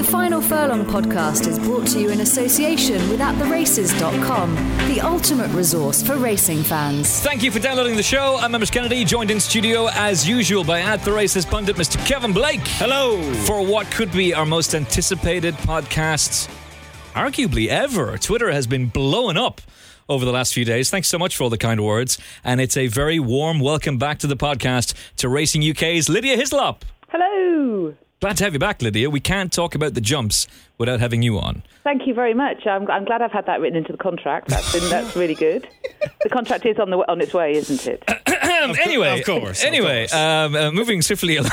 Final Furlong podcast is brought to you in association with AtTheRaces.com, the ultimate resource for racing fans. Thank you for downloading the show. I'm Emmett Kennedy, joined in studio as usual by At The Races pundit Mr. Kevin Blake. Hello. For what could be our most anticipated podcast, arguably ever. Twitter has been blowing up over the last few days. Thanks so much for all the kind words. And it's a very warm welcome back to the podcast to Racing UK's Lydia Hislop. Hello. Glad to have you back, Lydia. We can't talk about the jumps without having you on. Thank you very much. I'm glad I've had that written into the contract. That's really good. The contract is on its way, isn't it? Anyway, of course. Moving swiftly along.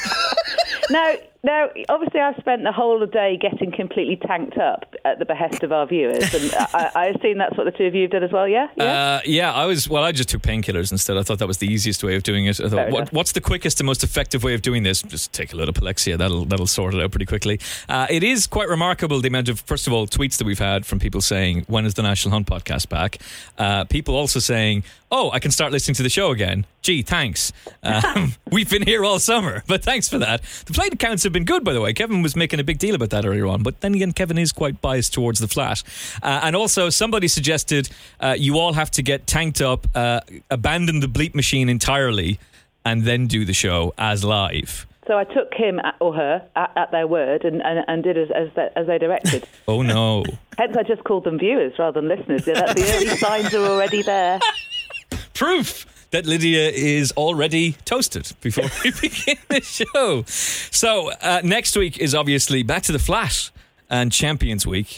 Now, obviously, I've spent the whole day getting completely tanked up at the behest of our viewers, and I assume that's what the two of you did as well. Yeah. I just took painkillers instead. I thought that was the easiest way of doing it. I thought, what's the quickest and most effective way of doing this? Just take a load of Palexia. That'll sort it out pretty quickly. It is quite remarkable the amount of, first of all, tweets that we've had from people saying, when is the National Hunt podcast back? People also saying, oh, I can start listening to the show again. Gee, thanks. We've been here all summer, but thanks for that. The play counts have been good, by the way. Kevin was making a big deal about that earlier on, but then again, Kevin is quite biased towards the flat. And also, somebody suggested you all have to get tanked up, abandon the bleep machine entirely, and then do the show as live. So I took him or her at their word and did as they directed. Oh, no. Hence, I just called them viewers rather than listeners. The early signs are already there. Proof that Lydia is already toasted before we begin the show. So next week is obviously back to the flat and Champions Week.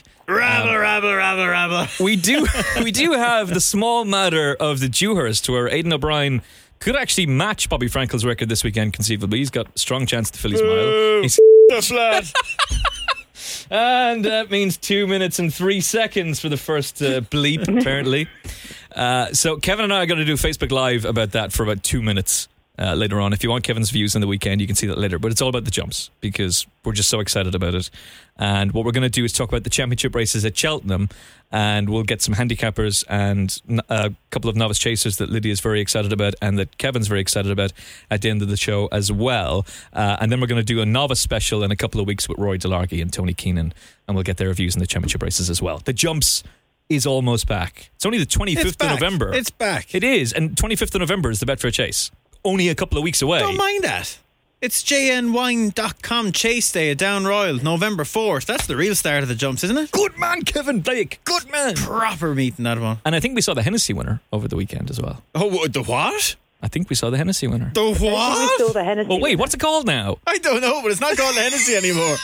Rabble. We do have the small matter of the Dewhurst, where Aidan O'Brien could actually match Bobby Frankel's record this weekend conceivably. He's got a strong chance to fill his mile. He's the flat. And that means 2 minutes and 3 seconds for the first bleep, apparently. So Kevin and I are going to do a Facebook Live about that for about 2 minutes later on. If you want Kevin's views on the weekend, you can see that later. But it's all about the jumps because we're just so excited about it. And what we're going to do is talk about the championship races at Cheltenham, and we'll get some handicappers and a couple of novice chasers that Lydia is very excited about and that Kevin's very excited about at the end of the show as well. And then we're going to do a novice special in a couple of weeks with Roy Delargy and Tony Keenan, and we'll get their reviews on the championship races as well. The jumps is almost back. It's only the 25th of November. It's back. It is, and 25th of November is the Betfair Chase. Only a couple of weeks away. Don't mind that. It's jnwine.com Chase Day at Down Royal, November 4th. That's the real start of the jumps, isn't it? Good man, Kevin Blake. Good man. Proper meeting, that one. And I think we saw the Hennessy winner over the weekend as well. Oh, the what? I think we saw the Hennessy winner. The We what? saw the Hennessy. Oh, wait, what's it called now? I don't know, but it's not called Hennessy anymore.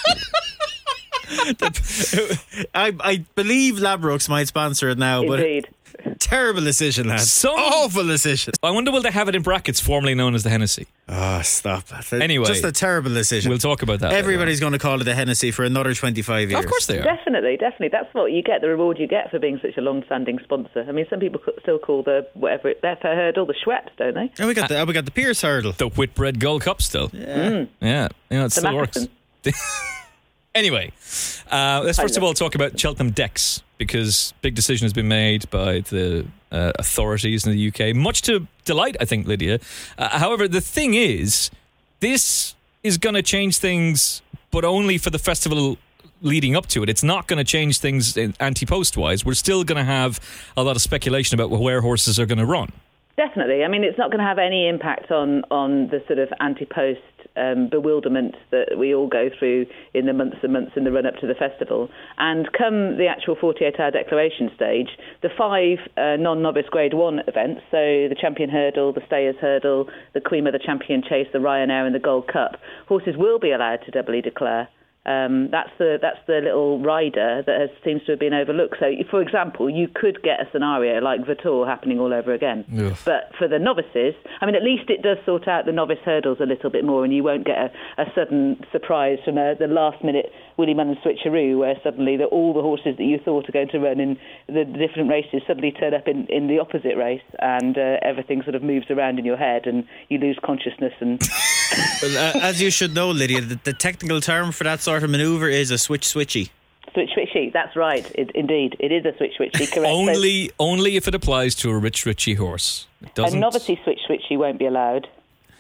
I believe Ladbrokes might sponsor it now, Indeed. but terrible decision, lads. Awful decision. I wonder will they have it in brackets formerly known as the Hennessy? Oh, stop that. Anyway, just a terrible decision. We'll talk about that. Everybody's going to call it the Hennessy for another 25 years. Of course they are. Definitely. That's what you get, the reward you get for being such a long-standing sponsor. I mean, some people still call the Betfair hurdle the Schweppes, don't they? And we got the Pierce hurdle. The Whitbread Gold Cup still. Yeah. Yeah. You know, it still works. Anyway, let's first of all talk about Cheltenham Decks, because big decision has been made by the authorities in the UK, much to delight, I think, Lydia. However, the thing is, this is going to change things, but only for the festival leading up to it. It's not going to change things anti-post wise. We're still going to have a lot of speculation about where horses are going to run. Definitely. I mean, it's not going to have any impact on the sort of anti-post bewilderment that we all go through in the months and months in the run-up to the festival. And come the actual 48-hour declaration stage, the 5 non-novice Grade 1 events, so the Champion Hurdle, the Stayers Hurdle, the Queen Mother Champion Chase, the Ryanair and the Gold Cup, horses will be allowed to doubly declare. That's the little rider that seems to have been overlooked. So, for example, you could get a scenario like Vautour happening all over again. Ugh. But for the novices, I mean, at least it does sort out the novice hurdles a little bit more, and you won't get a sudden surprise from the last-minute Willie Munn switcheroo, where suddenly all the horses that you thought are going to run in the different races suddenly turn up in the opposite race, and everything sort of moves around in your head, and you lose consciousness. And Well, as you should know, Lydia, the technical term for that sort of manoeuvre is a switchy. Switchy, that's right. Indeed, it is a switchy, correct. Only if it applies to a Rich Ritchie horse. It A doesn't. novice switchy won't be allowed.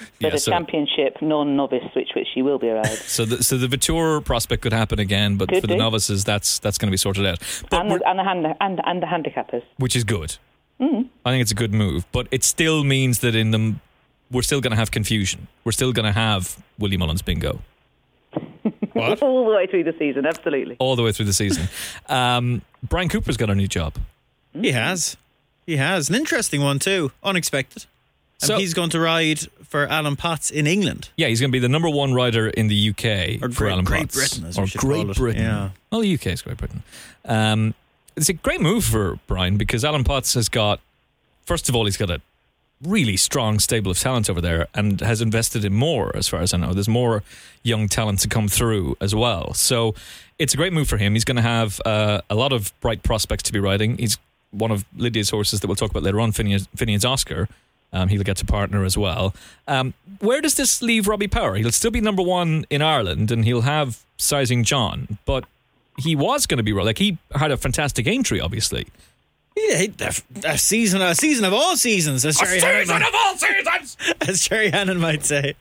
But Yeah, a championship non-novice which she will be allowed. So the Vautour prospect could happen again, but Could for the do. novices, that's going to be sorted out. But And the handicappers. which is good. I think it's a good move, but it still means that in them we're still going to have confusion. We're still going to have Willie Mullins bingo What? All the way through the season, absolutely. all the way through the season. Brian Cooper's got a new job. He has. An interesting one too. Unexpected. And So- he's going to ride for Alan Potts in England. Yeah, he's going to be the number one rider in the UK Or for Alan Great Potts. Britain, as or we should Great call it. Britain. Yeah. Well, the UK is Great Britain. It's a great move for Brian because Alan Potts has got, first of all, he's got a really strong stable of talent over there and has invested in more, as far as I know. There's more young talent to come through as well. So it's a great move for him. He's going to have a lot of bright prospects to be riding. He's one of Lydia's horses that we'll talk about later on, Phineas Oscar. He'll get to partner as well. Where does this leave Robbie Power? He'll still be number one in Ireland and he'll have Sizing John, but he was going to be, like, he had a fantastic entry, obviously. Yeah, a season of all seasons, as Jerry Hannon, of all seasons! as Jerry Hannon might say.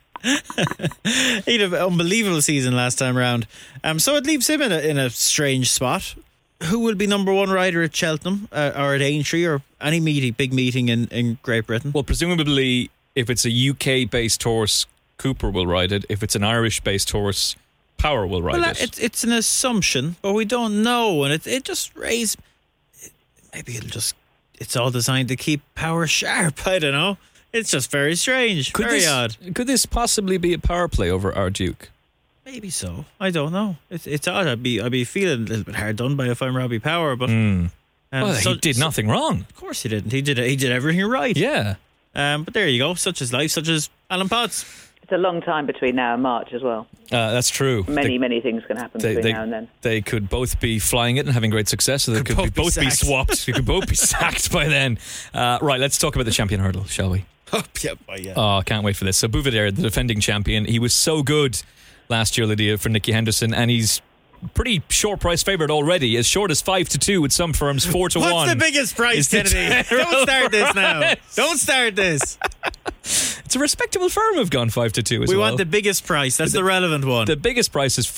He had an unbelievable season last time around. So it leaves him in a strange spot. Who will be number one rider at Cheltenham or at Aintree or any big meeting in Great Britain? Well, presumably, if it's a UK-based horse, Cooper will ride it. If it's an Irish-based horse, Power will ride it. It's an assumption, but we don't know, and it just raises. Maybe it's all designed to keep Power sharp. I don't know. It's just very strange, very odd. Could this possibly be a power play over our Duke? Maybe so. I don't know. It's odd. I'd be feeling a little bit hard done by if I'm Robbie Power, but Well, he did nothing wrong. Of course he didn't. He did everything right. Yeah. But there you go. Such is life. Such as Alan Potts. It's a long time between now and March as well. That's true. Many things can happen between now and then. They could both be flying it and having great success, or they could both be swapped. They could both be sacked by then. Right, let's talk about the champion hurdle, shall we? Oh, yeah. Oh, can't wait for this. So Bouvier, the defending champion, he was so good last year, Lydia, for Nicky Henderson, and he's pretty short price favourite already, as short as 5-2 with some firms, 4-1. What's the biggest price, Kennedy? Don't start this now. Don't start this. It's a respectable firm have gone 5-2 as well. We want the biggest price. That's the relevant one. The biggest price is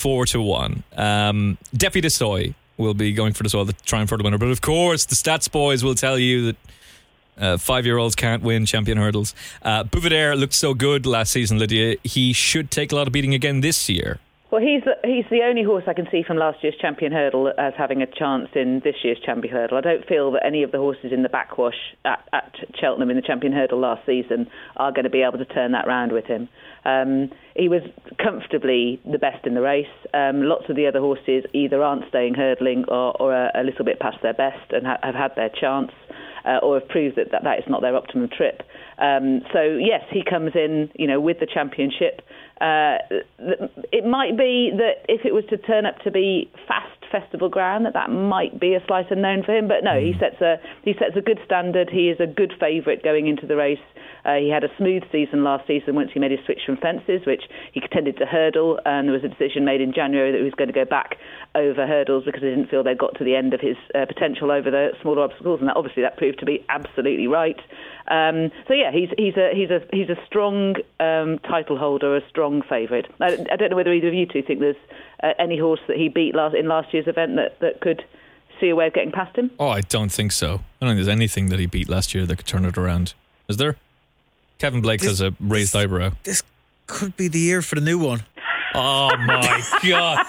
4-1. Defi Desoy will be going for this all, the Triumph Hurdle winner. But of course, the stats boys will tell you that 5-year-olds can't win champion hurdles. Bouvier looked so good last season, Lydia. He should take a lot of beating again this year. Well, he's the only horse I can see from last year's champion hurdle as having a chance in this year's champion hurdle. I don't feel that any of the horses in the backwash at Cheltenham in the champion hurdle last season are going to be able to turn that round with him. He was comfortably the best in the race. Lots of the other horses either aren't staying hurdling or are a little bit past their best and have had their chance. Or have proved that is not their optimum trip. So yes, he comes in, with the championship. It might be that if it was to turn up to be fast festival ground, that might be a slight unknown for him. But no, he sets a good standard. He is a good favourite going into the race. He had a smooth season last season once he made his switch from fences, which he tended to hurdle, and there was a decision made in January that he was going to go back over hurdles because he didn't feel they got to the end of his potential over the smaller obstacles, and that proved to be absolutely right. So yeah, he's a strong title holder, a strong favourite. I don't know whether either of you two think there's any horse that he beat in last year's event that could see a way of getting past him. Oh, I don't think so. I don't think there's anything that he beat last year that could turn it around. Is there? Kevin Blake has a raised eyebrow. This could be the year for the new one. Oh my God.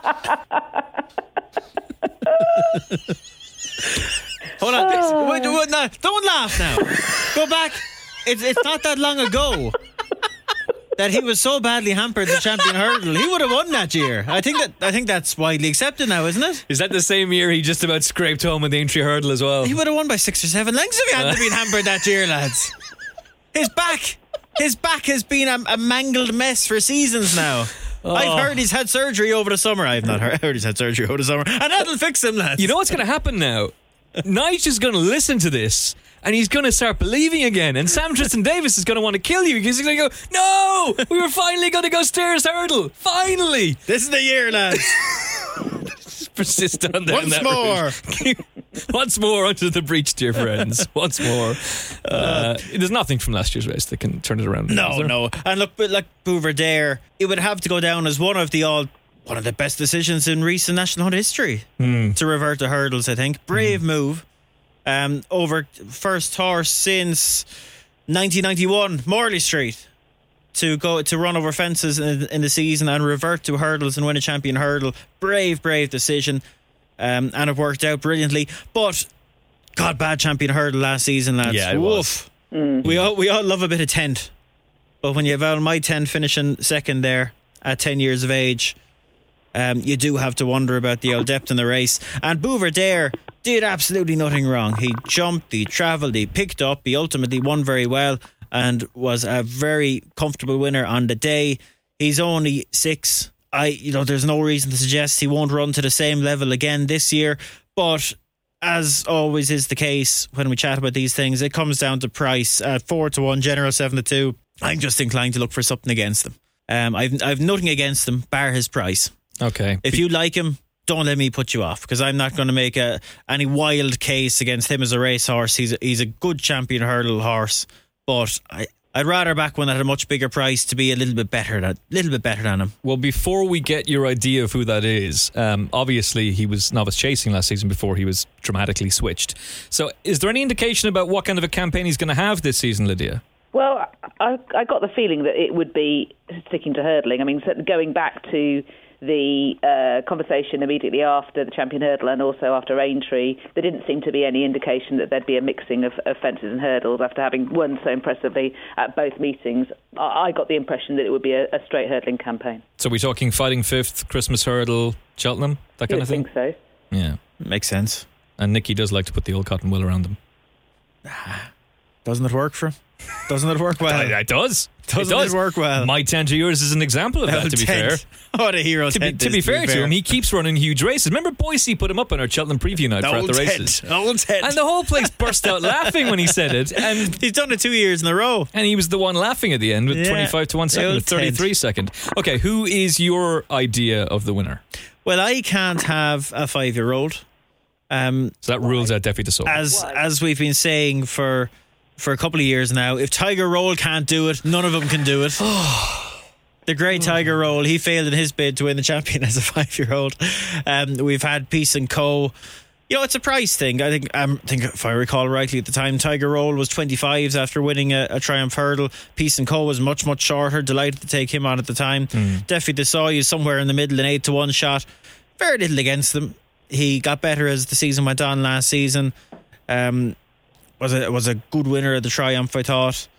Hold on. Wait, no, don't laugh now. Go back. It's not that long ago that he was so badly hampered the champion hurdle. He would have won that year. I think that's widely accepted now, isn't it? Is that the same year he just about scraped home with the Aintree hurdle as well? He would have won by 6 or 7 lengths if he hadn't been hampered that year, lads. His back has been a mangled mess for seasons now. Oh. I've heard he's had surgery over the summer. I've not heard he's had surgery over the summer. And that'll fix him, lads. You know what's going to happen now? Nige is going to listen to this and he's going to start believing again. And Sam Tristan Davis is going to want to kill you because he's going to go, no, we were finally going to go stairs hurdle. Finally. This is the year, lads. persist on that. Once more. Once more onto the breach, dear friends. Once more. There's nothing from last year's race that can turn it around. No. And look, like Bouverdere, it would have to go down as one of the best decisions in recent National Hunt history to revert to hurdles, I think. Brave move. Over first horse since 1991, Morley Street, to run over fences in the season and revert to hurdles and win a champion hurdle. Brave decision. And it worked out brilliantly. But God, bad champion hurdle last season, lads. Yeah, it was. We all love a bit of tent, but when you have Al My Tent finishing second there at 10 years of age, you do have to wonder about the old depth in the race. And Bouverdere did absolutely nothing wrong. He jumped, he travelled, he picked up, he ultimately won very well and was a very comfortable winner on the day. He's only 6. There's no reason to suggest he won't run to the same level again this year, but as always is the case when we chat about these things, it comes down to price. At 4-1, General 7-2, I'm just inclined to look for something against him. I've nothing against him, bar his price. Okay. If you like him, don't let me put you off, because I'm not going to make any wild case against him as a racehorse. He's a good champion hurdle horse, but I'd rather back one at a much bigger price to be a little bit better than him. Well, before we get your idea of who that is, obviously he was novice chasing last season before he was dramatically switched. So is there any indication about what kind of a campaign he's going to have this season, Lydia? Well, I got the feeling that it would be sticking to hurdling. I mean, going back to the conversation immediately after the champion hurdle and also after Aintree, there didn't seem to be any indication that there'd be a mixing of fences and hurdles after having won so impressively at both meetings. I got the impression that it would be a straight hurdling campaign. So we're talking Fighting Fifth, Christmas Hurdle, Cheltenham, that kind of thing? I think so. Yeah. Makes sense. And Nicky does like to put the old cotton wool around them. Doesn't it work for him? Doesn't it work well? It does. Doesn't it work well? My tent to yours is an example of that, to be fair. What a hero tent To be fair to him, he keeps running huge races. Remember Boise put him up on our Cheltenham preview night throughout the races. Old tent. And the whole place burst out laughing when he said it. And he's done it 2 years in a row. And he was the one laughing at the end with 25-1 second, with 33 second. Okay, who is your idea of the winner? Well, I can't have a 5-year-old. So that rules out Defi D'Souza. As we've been saying for a couple of years now, if Tiger Roll can't do it, none of them can do it. The great Tiger Roll, he failed in his bid to win the champion as a 5-year-old. We've had Peace and Co. It's a price thing. I think if I recall rightly at the time, Tiger Roll was 25s after winning a Triumph Hurdle. Peace and Co was much shorter. Delighted to take him on at the time. Defi D'Souza is somewhere in the middle, an 8-1 shot. Very little against them. He got better as the season went on last season. Was a good winner of the Triumph, I thought.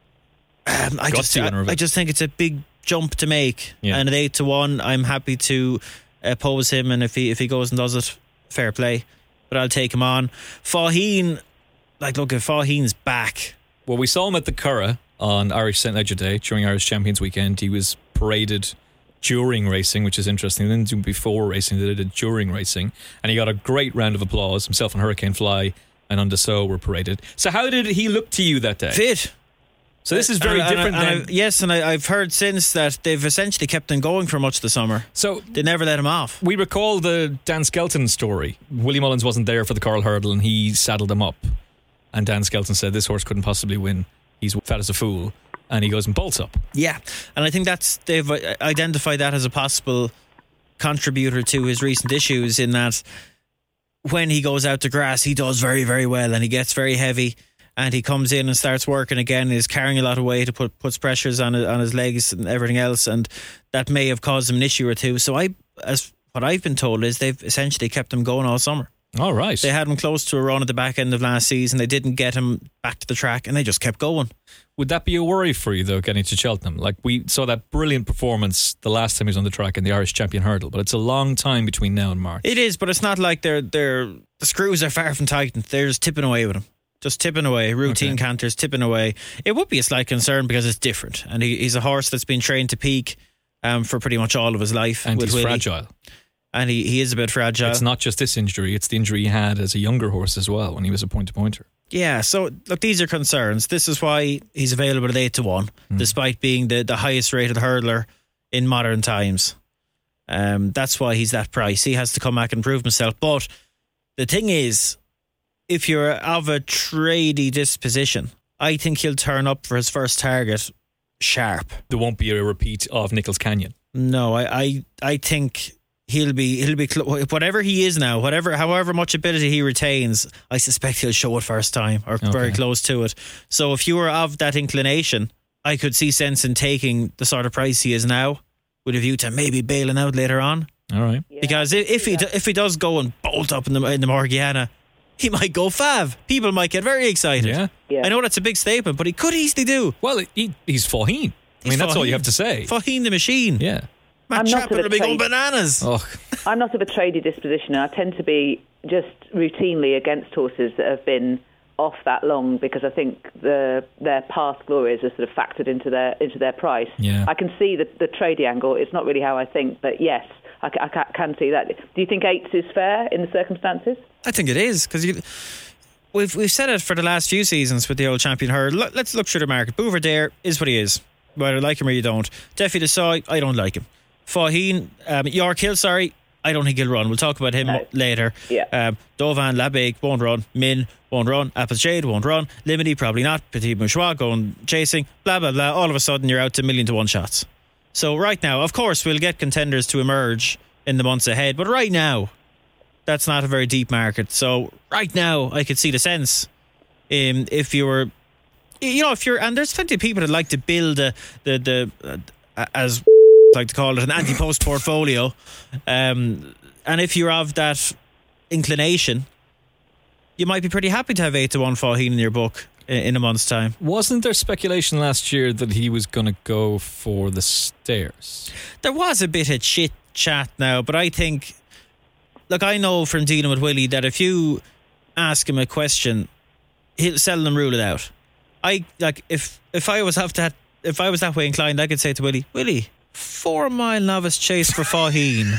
I just think it's a big jump to make. Yeah. And at 8-1, I'm happy to oppose him, and if he goes and does it, fair play. But I'll take him on. Faugheen, look, if Faughin's back. Well, we saw him at the Curragh on Irish St. Leger Day during Irish Champions Weekend. He was paraded during racing, which is interesting. They didn't do before racing, they did it during racing. And he got a great round of applause. Himself and Hurricane Fly and On D'Souza were paraded. So how did he look to you that day? Fit. So this is very different than... Yes, and I've heard since that they've essentially kept him going for much of the summer. So they never let him off. We recall the Dan Skelton story. Willie Mullins wasn't there for the Coral Hurdle and he saddled him up. And Dan Skelton said, this horse couldn't possibly win. He's fat as a fool. And he goes and bolts up. Yeah, and I think they've identified that as a possible contributor to his recent issues, in that when he goes out to grass, he does very, very well, and he gets very heavy, and he comes in and starts working again. He's carrying a lot of weight, puts pressures on his legs and everything else, and that may have caused him an issue or two. So what I've been told is they've essentially kept him going all summer. All right. They had him close to a run at the back end of last season. They didn't get him back to the track, and they just kept going. Would that be a worry for you, though, getting to Cheltenham? Like, we saw that brilliant performance the last time he was on the track in the Irish Champion Hurdle, but it's a long time between now and March. It is, but it's not like the screws are far from tightened. They're just tipping away with him. Just tipping away. Routine canters, tipping away. It would be a slight concern because it's different. And he's a horse that's been trained to peak for pretty much all of his life. And he's Willie. Fragile. And he is a bit fragile. It's not just this injury, it's the injury he had as a younger horse as well when he was a point-to-pointer. Yeah, so look, these are concerns. This is why he's available at 8-1, despite being the highest rated hurdler in modern times. That's why he's that price. He has to come back and prove himself. But the thing is, if you're of a tradie disposition, I think he'll turn up for his first target sharp. There won't be a repeat of Nichols Canyon. No, I think he'll be whatever he is now, however much ability he retains, I suspect he'll show it first time or very close to it. So if you were of that inclination, I could see sense in taking the sort of price he is now, with a view to maybe bailing out later on. All right. Yeah. Because if he does go and bolt up in the Morgiana, he might go fav. People might get very excited. Yeah. Yeah. I know that's a big statement, but he could easily do. Well, he's Faugheen. I mean, that's all you have to say. Faugheen the machine. Yeah. Matt I'm not Chapman of a will be going trade- bananas. Oh, I'm not of a tradie disposition, and I tend to be just routinely against horses that have been off that long, because I think their past glories are sort of factored into their price. Yeah. I can see the tradie angle. It's not really how I think, but yes, I can see that. Do you think 8s is fair in the circumstances? I think it is, because we've said it for the last few seasons with the old champion hurdle. Let's look through the market. Bouvardere is what he is, whether you like him or you don't. Defi Desai, I don't like him. Faugheen, York Hill, sorry, I don't think he'll run. We'll talk about him later. Yeah. Dovan, Labake won't run. Min won't run. Apples Jade won't run. Limity probably not. Petit Mouchois going chasing. Blah blah blah. All of a sudden you're out to 1,000,000 to 1 shots. So right now, of course, we'll get contenders to emerge in the months ahead, but right now, that's not a very deep market. So right now, I could see the sense. If you were, and there's plenty of people that like to build as like to call it, an anti-post portfolio. And if you're of that inclination, you might be pretty happy to have 8 to 1 Faugheen in your book in a month's time. wasn't there speculation last year that he was going to go for the stairs? There was a bit of chit chat now, but I think, look, I know from dealing with Willie that if you ask him a question, he'll seldom rule it out. If I was that way inclined, I could say to Willie, 4 mile novice chase for Faugheen.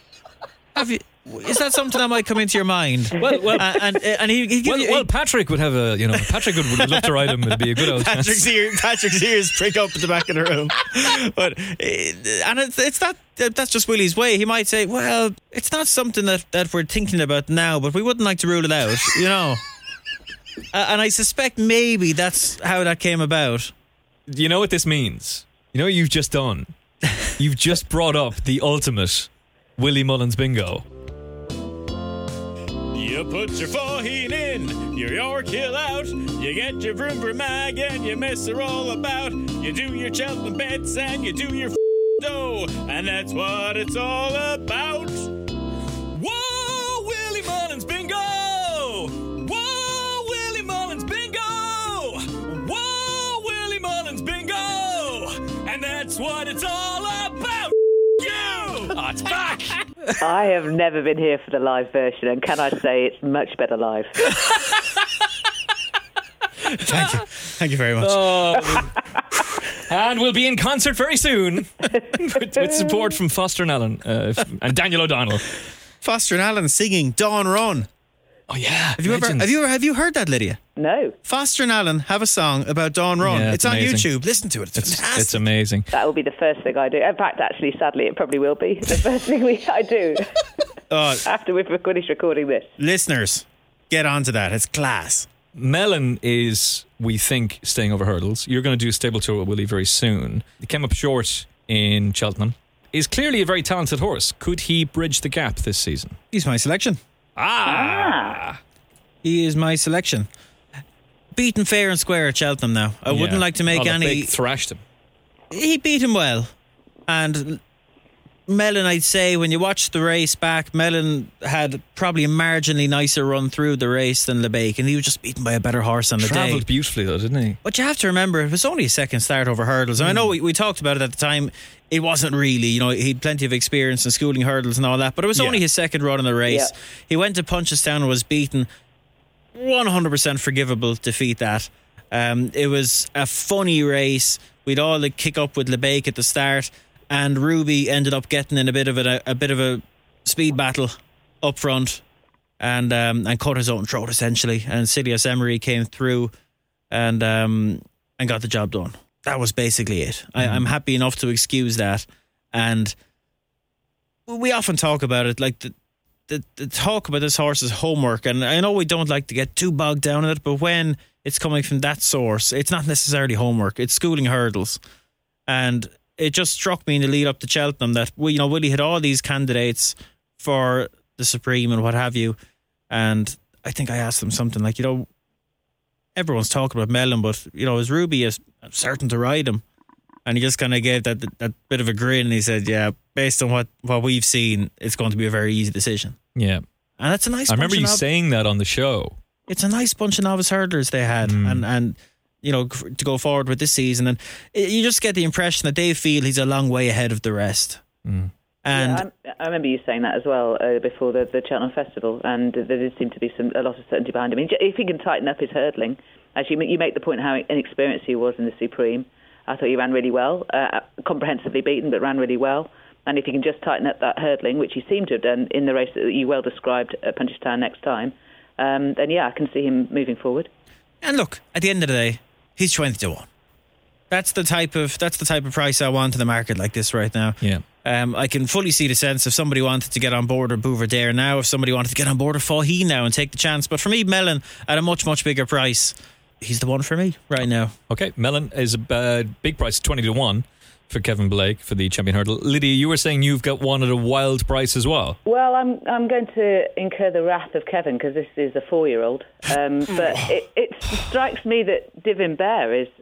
Is that something that might come into your mind? Well, and he Patrick would have Patrick would love to ride him. It'd be a good old chance. Patrick's ears prick up at the back of the room. But it's not. That's just Willie's way. He might say, "Well, it's not something that we're thinking about now, but we wouldn't like to rule it out." And I suspect maybe that's how that came about. You know what this means? You know what you've just done? You've just brought up the ultimate Willie Mullins bingo. You put your Faugheen in, your York Hill out, you get your vroom vroom mag and you mess her all about. You do your Cheltenham bets and you do your dough, and that's what it's all about. Whoa, Willie Mullins bingo! Whoa, Willie Mullins bingo! Whoa, Willie Mullins bingo! And that's what it's all about. You! Oh, it's back! I have never been here for the live version, and can I say it's much better live? Thank you very much. And we'll be in concert very soon with support from Foster and Allen and Daniel O'Donnell. Foster and Allen singing Dawn Run. Oh yeah, Have you heard that, Lydia? No. Foster and Allen have a song about Dawn Run. Yeah, it's it's on amazing. YouTube. Listen to it. It's fantastic. It's amazing. That will be the first thing I do. In fact, actually, sadly, it probably will be the first thing I do after we've finished recording this. Listeners, get onto that. It's class. Mellon is, we think, staying over hurdles. You're going to do a stable tour with Willie very soon. He came up short in Cheltenham. Is clearly a very talented horse. Could he bridge the gap this season? He's my selection. He is my selection. Beaten fair and square at Cheltenham now. I wouldn't like to make any... Big thrashed him. He beat him well. And Mellon, I'd say, when you watch the race back, Mellon had probably a marginally nicer run through the race than LeBake, and he was just beaten by a better horse on the day. Travelled beautifully though, didn't he? But you have to remember, it was only a second start over hurdles. And I know we talked about it at the time. It wasn't really, he'd plenty of experience in schooling hurdles and all that, but it was only his second run in the race. Yeah. He went to Punchestown and was beaten. 100% forgivable defeat that. It was a funny race. We'd all kick up with LeBake at the start, and Ruby ended up getting in a bit of a speed battle up front, and cut his own throat essentially. And Sidious Emery came through and got the job done. That was basically it. I'm happy enough to excuse that. And we often talk about it, like the talk about this horse's homework, and I know we don't like to get too bogged down in it, but when it's coming from that source, it's not necessarily homework, it's schooling hurdles. And it just struck me in the lead up to Cheltenham that Willie had all these candidates for the Supreme and what have you, and I think I asked him something like, everyone's talking about Mellon, but is Ruby certain to ride him? And he just kind of gave that bit of a grin, and he said, yeah, based on what we've seen, it's going to be a very easy decision. Yeah. And that's a nice I remember you saying that on the show. It's a nice bunch of novice hurdlers they had, and to go forward with this season, and you just get the impression that they feel he's a long way ahead of the rest. And I remember you saying that as well before the Cheltenham Festival, and there did seem to be a lot of certainty behind him. I mean, if he can tighten up his hurdling, as you make the point how inexperienced he was in the Supreme, I thought he ran really well, comprehensively beaten, but ran really well. And if he can just tighten up that hurdling, which he seemed to have done in the race that you well described at Punchestown next time, then I can see him moving forward. And look, at the end of the day, he's 20-1. That's the type of price I want in the market like this right now. Yeah. I can fully see the sense if somebody wanted to get on board with Bouvardere now, if somebody wanted to get on board with Faugheen now and take the chance. But for me, Mellon at a much, much bigger price, he's the one for me right now. Okay, Mellon is a big price, 20-1 for Kevin Blake for the Champion Hurdle. Lydia, you were saying you've got one at a wild price as well. Well, I'm going to incur the wrath of Kevin because this is a 4-year-old. But it strikes me that Divin Bear is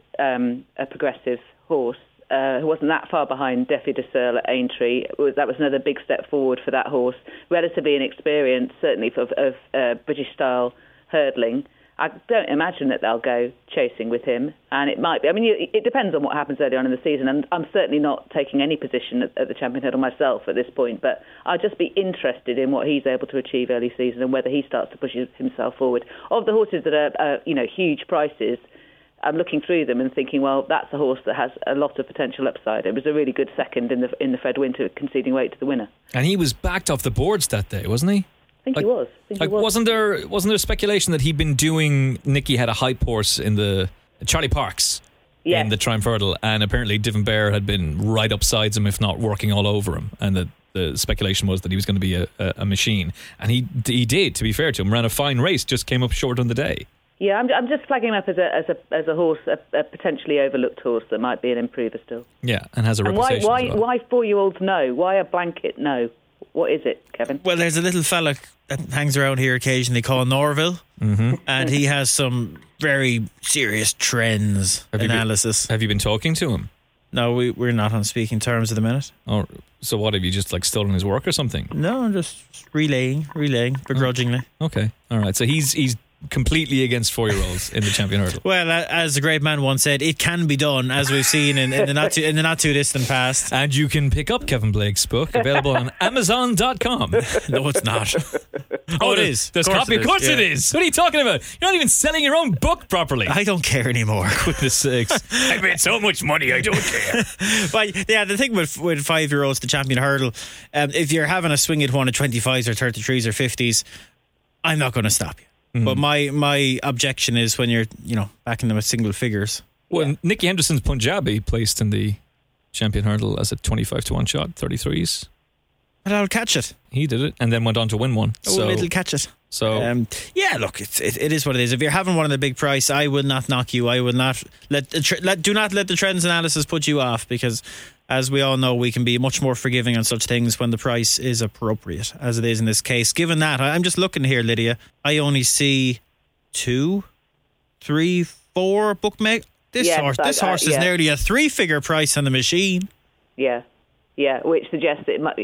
a progressive horse who wasn't that far behind Defi de Searle at Aintree. That was another big step forward for that horse. Relatively inexperienced, certainly of British-style hurdling. I don't imagine that they'll go chasing with him, and it might be. I mean, it depends on what happens early on in the season, and I'm certainly not taking any position at the Champion Hurdle myself at this point, but I'd just be interested in what he's able to achieve early season and whether he starts to push himself forward. Of the horses that are huge prices, I'm looking through them and thinking, well, that's a horse that has a lot of potential upside. It was a really good second in the Fred Winter, conceding weight to the winner. And he was backed off the boards that day, wasn't he? I think he was. Wasn't there speculation that he'd been doing? Nicky had a hype horse in the Charlie Parks in the Triumph Hurdle, and apparently Divin Bear had been right up sides him, if not working all over him. And the speculation was that he was going to be a machine, and he did. To be fair to him, ran a fine race, just came up short on the day. Yeah, I'm just flagging him up as a horse, a potentially overlooked horse that might be an improver still. Yeah, and has a reputation. Why 4-year-olds no? Why a blanket no? What is it, Kevin? Well, there's a little fella that hangs around here occasionally called Norville, and he has some very serious trends analysis. Have you been talking to him? No, we're not on speaking terms at the minute. Oh, so what, have you just stolen his work or something? No, I'm just relaying begrudgingly. Okay, all right. So he's completely against 4-year-olds in the Champion Hurdle. Well, as the great man once said, it can be done, as we've seen in the not too distant past. And you can pick up Kevin Blake's book, available on Amazon.com. No, it's not. Oh, it is. There's copy. Of course it is. What are you talking about? You're not even selling your own book properly. I don't care anymore. Goodness sakes. I made so much money, I don't care. But yeah, the thing with 5-year-olds, the Champion Hurdle, if you're having a swing at one at 25s or 33s or 50s, I'm not going to stop you. But my objection is when you're, backing them with single figures. Well, Nicky Henderson's Punjabi placed in the Champion Hurdle as a 25-1 shot, 33s. But I'll catch it. He did it and then went on to win one. It'll catch it. So look, it is what it is. If you're having one of the big price, I will not knock you. I will not do not let the trends analysis put you off, because as we all know, we can be much more forgiving on such things when the price is appropriate, as it is in this case. Given that, I'm just looking here, Lydia. I only see 2, 3, 4 bookmakers. This horse is nearly a 3-figure price on the machine. Yeah, which suggests it might be.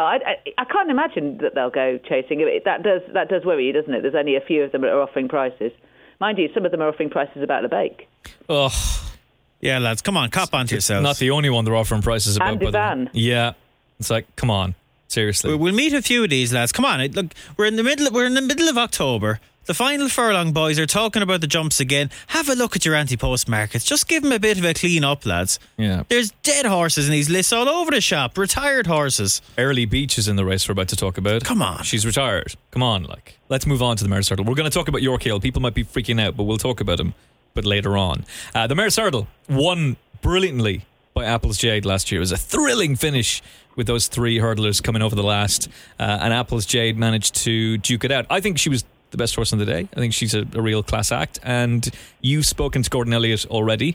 I can't imagine that they'll go chasing it. That does worry you, doesn't it? There's only a few of them that are offering prices. Mind you, some of them are offering prices about the bake. Ugh. Yeah, lads, come on, cop onto yourselves. Not the only one they're offering prices about. Andy Van. Yeah, it's like, come on, seriously. We'll meet a few of these lads. Come on, look, we're in the middle of October. The final furlong boys are talking about the jumps again. Have a look at your anti-post markets. Just give them a bit of a clean up, lads. Yeah. There's dead horses in these lists all over the shop. Retired horses. Early Beach is in the race we're about to talk about. Come on. She's retired. Come on, let's move on to the Mare's Hurdle. We're going to talk about York Hill. People might be freaking out, but we'll talk about him but later on. The Mare's Hurdle won brilliantly by Apple's Jade last year. It was a thrilling finish with those three hurdlers coming over the last, and Apple's Jade managed to duke it out. I think she was the best horse on the day. I think she's a real class act, and you've spoken to Gordon Elliott already,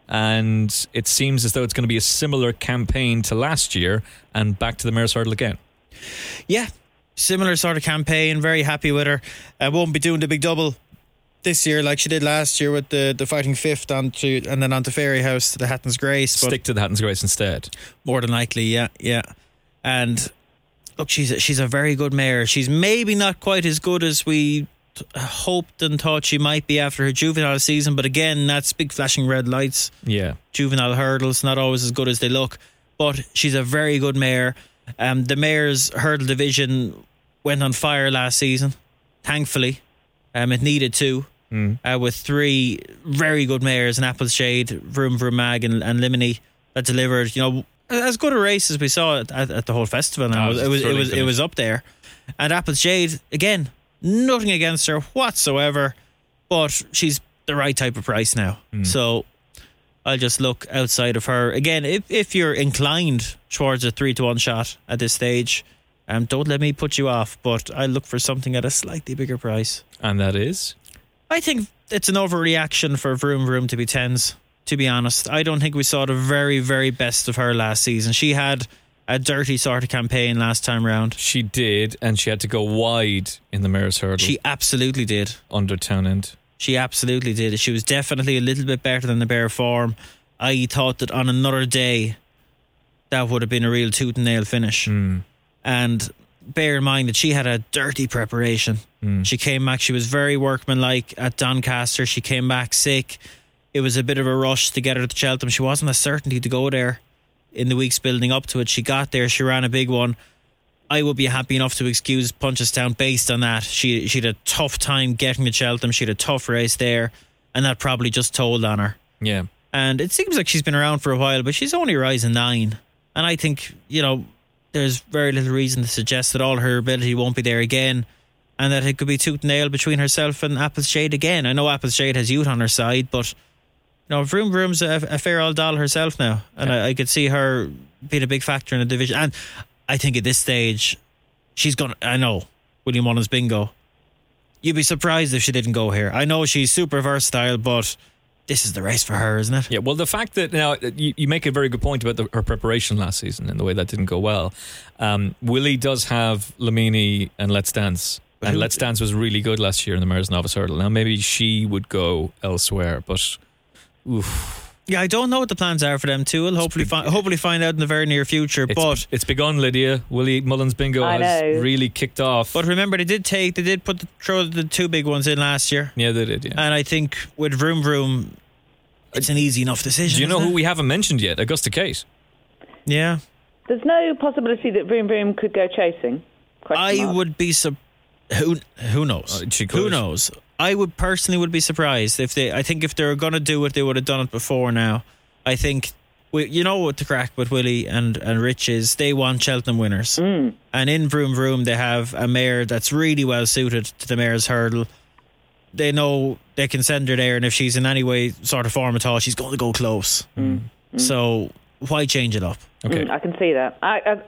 and it seems as though it's going to be a similar campaign to last year and back to the Mares Hurdle again. Yeah, similar sort of campaign. Very happy with her. I won't be doing the big double this year like she did last year with the Fighting Fifth and then onto Fairy House to the Hatton's Grace. Stick to the Hatton's Grace instead. More than likely, yeah. And look, she's a very good mare. She's maybe not quite as good as we hoped and thought she might be after her juvenile season, but again, that's big flashing red lights. Yeah. Juvenile hurdles, not always as good as they look, but she's a very good mare. The mare's hurdle division went on fire last season, thankfully. It needed to. With three very good mares in Apple's Shade, Vroom Vroom Mag and Limini, that delivered, as good a race as we saw at the whole festival. Now it was up there. And Apple's Shade, again, nothing against her whatsoever, but she's the right type of price now. So I'll just look outside of her. Again, if you're inclined towards a 3-1 shot at this stage, don't let me put you off, but I'll look for something at a slightly bigger price. And that is? I think it's an overreaction for Vroom Vroom to be 10s, to be honest. I don't think we saw the very, very best of her last season. She had a dirty sort of campaign last time round. She did, and she had to go wide in the Mares Hurdle. She absolutely did. Under Townend. She absolutely did. She was definitely a little bit better than the bare form. I thought that on another day, that would have been a real tooth and nail finish. And bear in mind that she had a dirty preparation. She came back, she was very workmanlike at Doncaster. She came back sick. It was a bit of a rush to get her to Cheltenham. She wasn't a certainty to go there in the weeks building up to it. She got there, she ran a big one. I would be happy enough to excuse Punchestown based on that. She had a tough time getting to Cheltenham. She had a tough race there, and that probably just told on her. Yeah. And it seems like she's been around for a while, but she's only rising 9. And I think, there's very little reason to suggest that all her ability won't be there again, and that it could be tooth and nail between herself and Apple's Shade again. I know Apple's Shade has youth on her side, but Vroom Vroom's a fair old doll herself now, and I could see her being a big factor in the division. And I think at this stage, I know, William Mullins bingo. You'd be surprised if she didn't go here. I know she's super versatile, but this is the race for her, isn't it? Yeah, well, the fact that now you make a very good point about her preparation last season and the way that didn't go well. Willie does have Lamini and Let's Dance, and Let's Dance was really good last year in the Mares Novice Hurdle. Now maybe she would go elsewhere, but oof. Yeah, I don't know what the plans are for them too. We'll hopefully find out in the very near future. But it's begun, Lydia. Willie Mullins bingo has really kicked off. But remember, they did throw the 2 big ones in last year. Yeah, they did. Yeah, and I think with Vroom Vroom, it's an easy enough decision. Do you know who we haven't mentioned yet? Augusta Kate. Yeah. There's no possibility that Vroom Vroom could go chasing. I would be who knows? She could. Who knows? I would personally be surprised if they. I think if they were going to do it, they would have done it before now. I think what the crack with Willie and Rich is, they want Cheltenham winners. And in Vroom Vroom, they have a mare that's really well suited to the Mares Hurdle. They know they can send her there, and if she's in any way sort of form at all, she's going to go close. So why change it up? Okay. I can see that.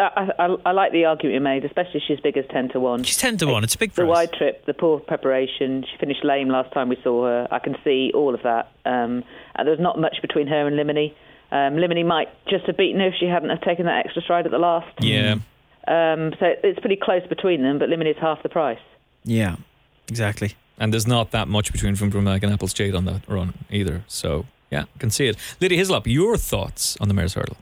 I like the argument you made, especially she's big as 10-1. She's 10-1. It's a big price. The wide trip, the poor preparation. She finished lame last time we saw her. I can see all of that. There's not much between her and Limini. Limini might just have beaten her if she hadn't have taken that extra stride at the last. Yeah. So it's pretty close between them, but Limini's half the price. Yeah, exactly. And there's not that much between Vroom Vroom Mag and Apple's Jade on that run either. So, yeah, I can see it. Lydia Hislop, your thoughts on the Mares Hurdle?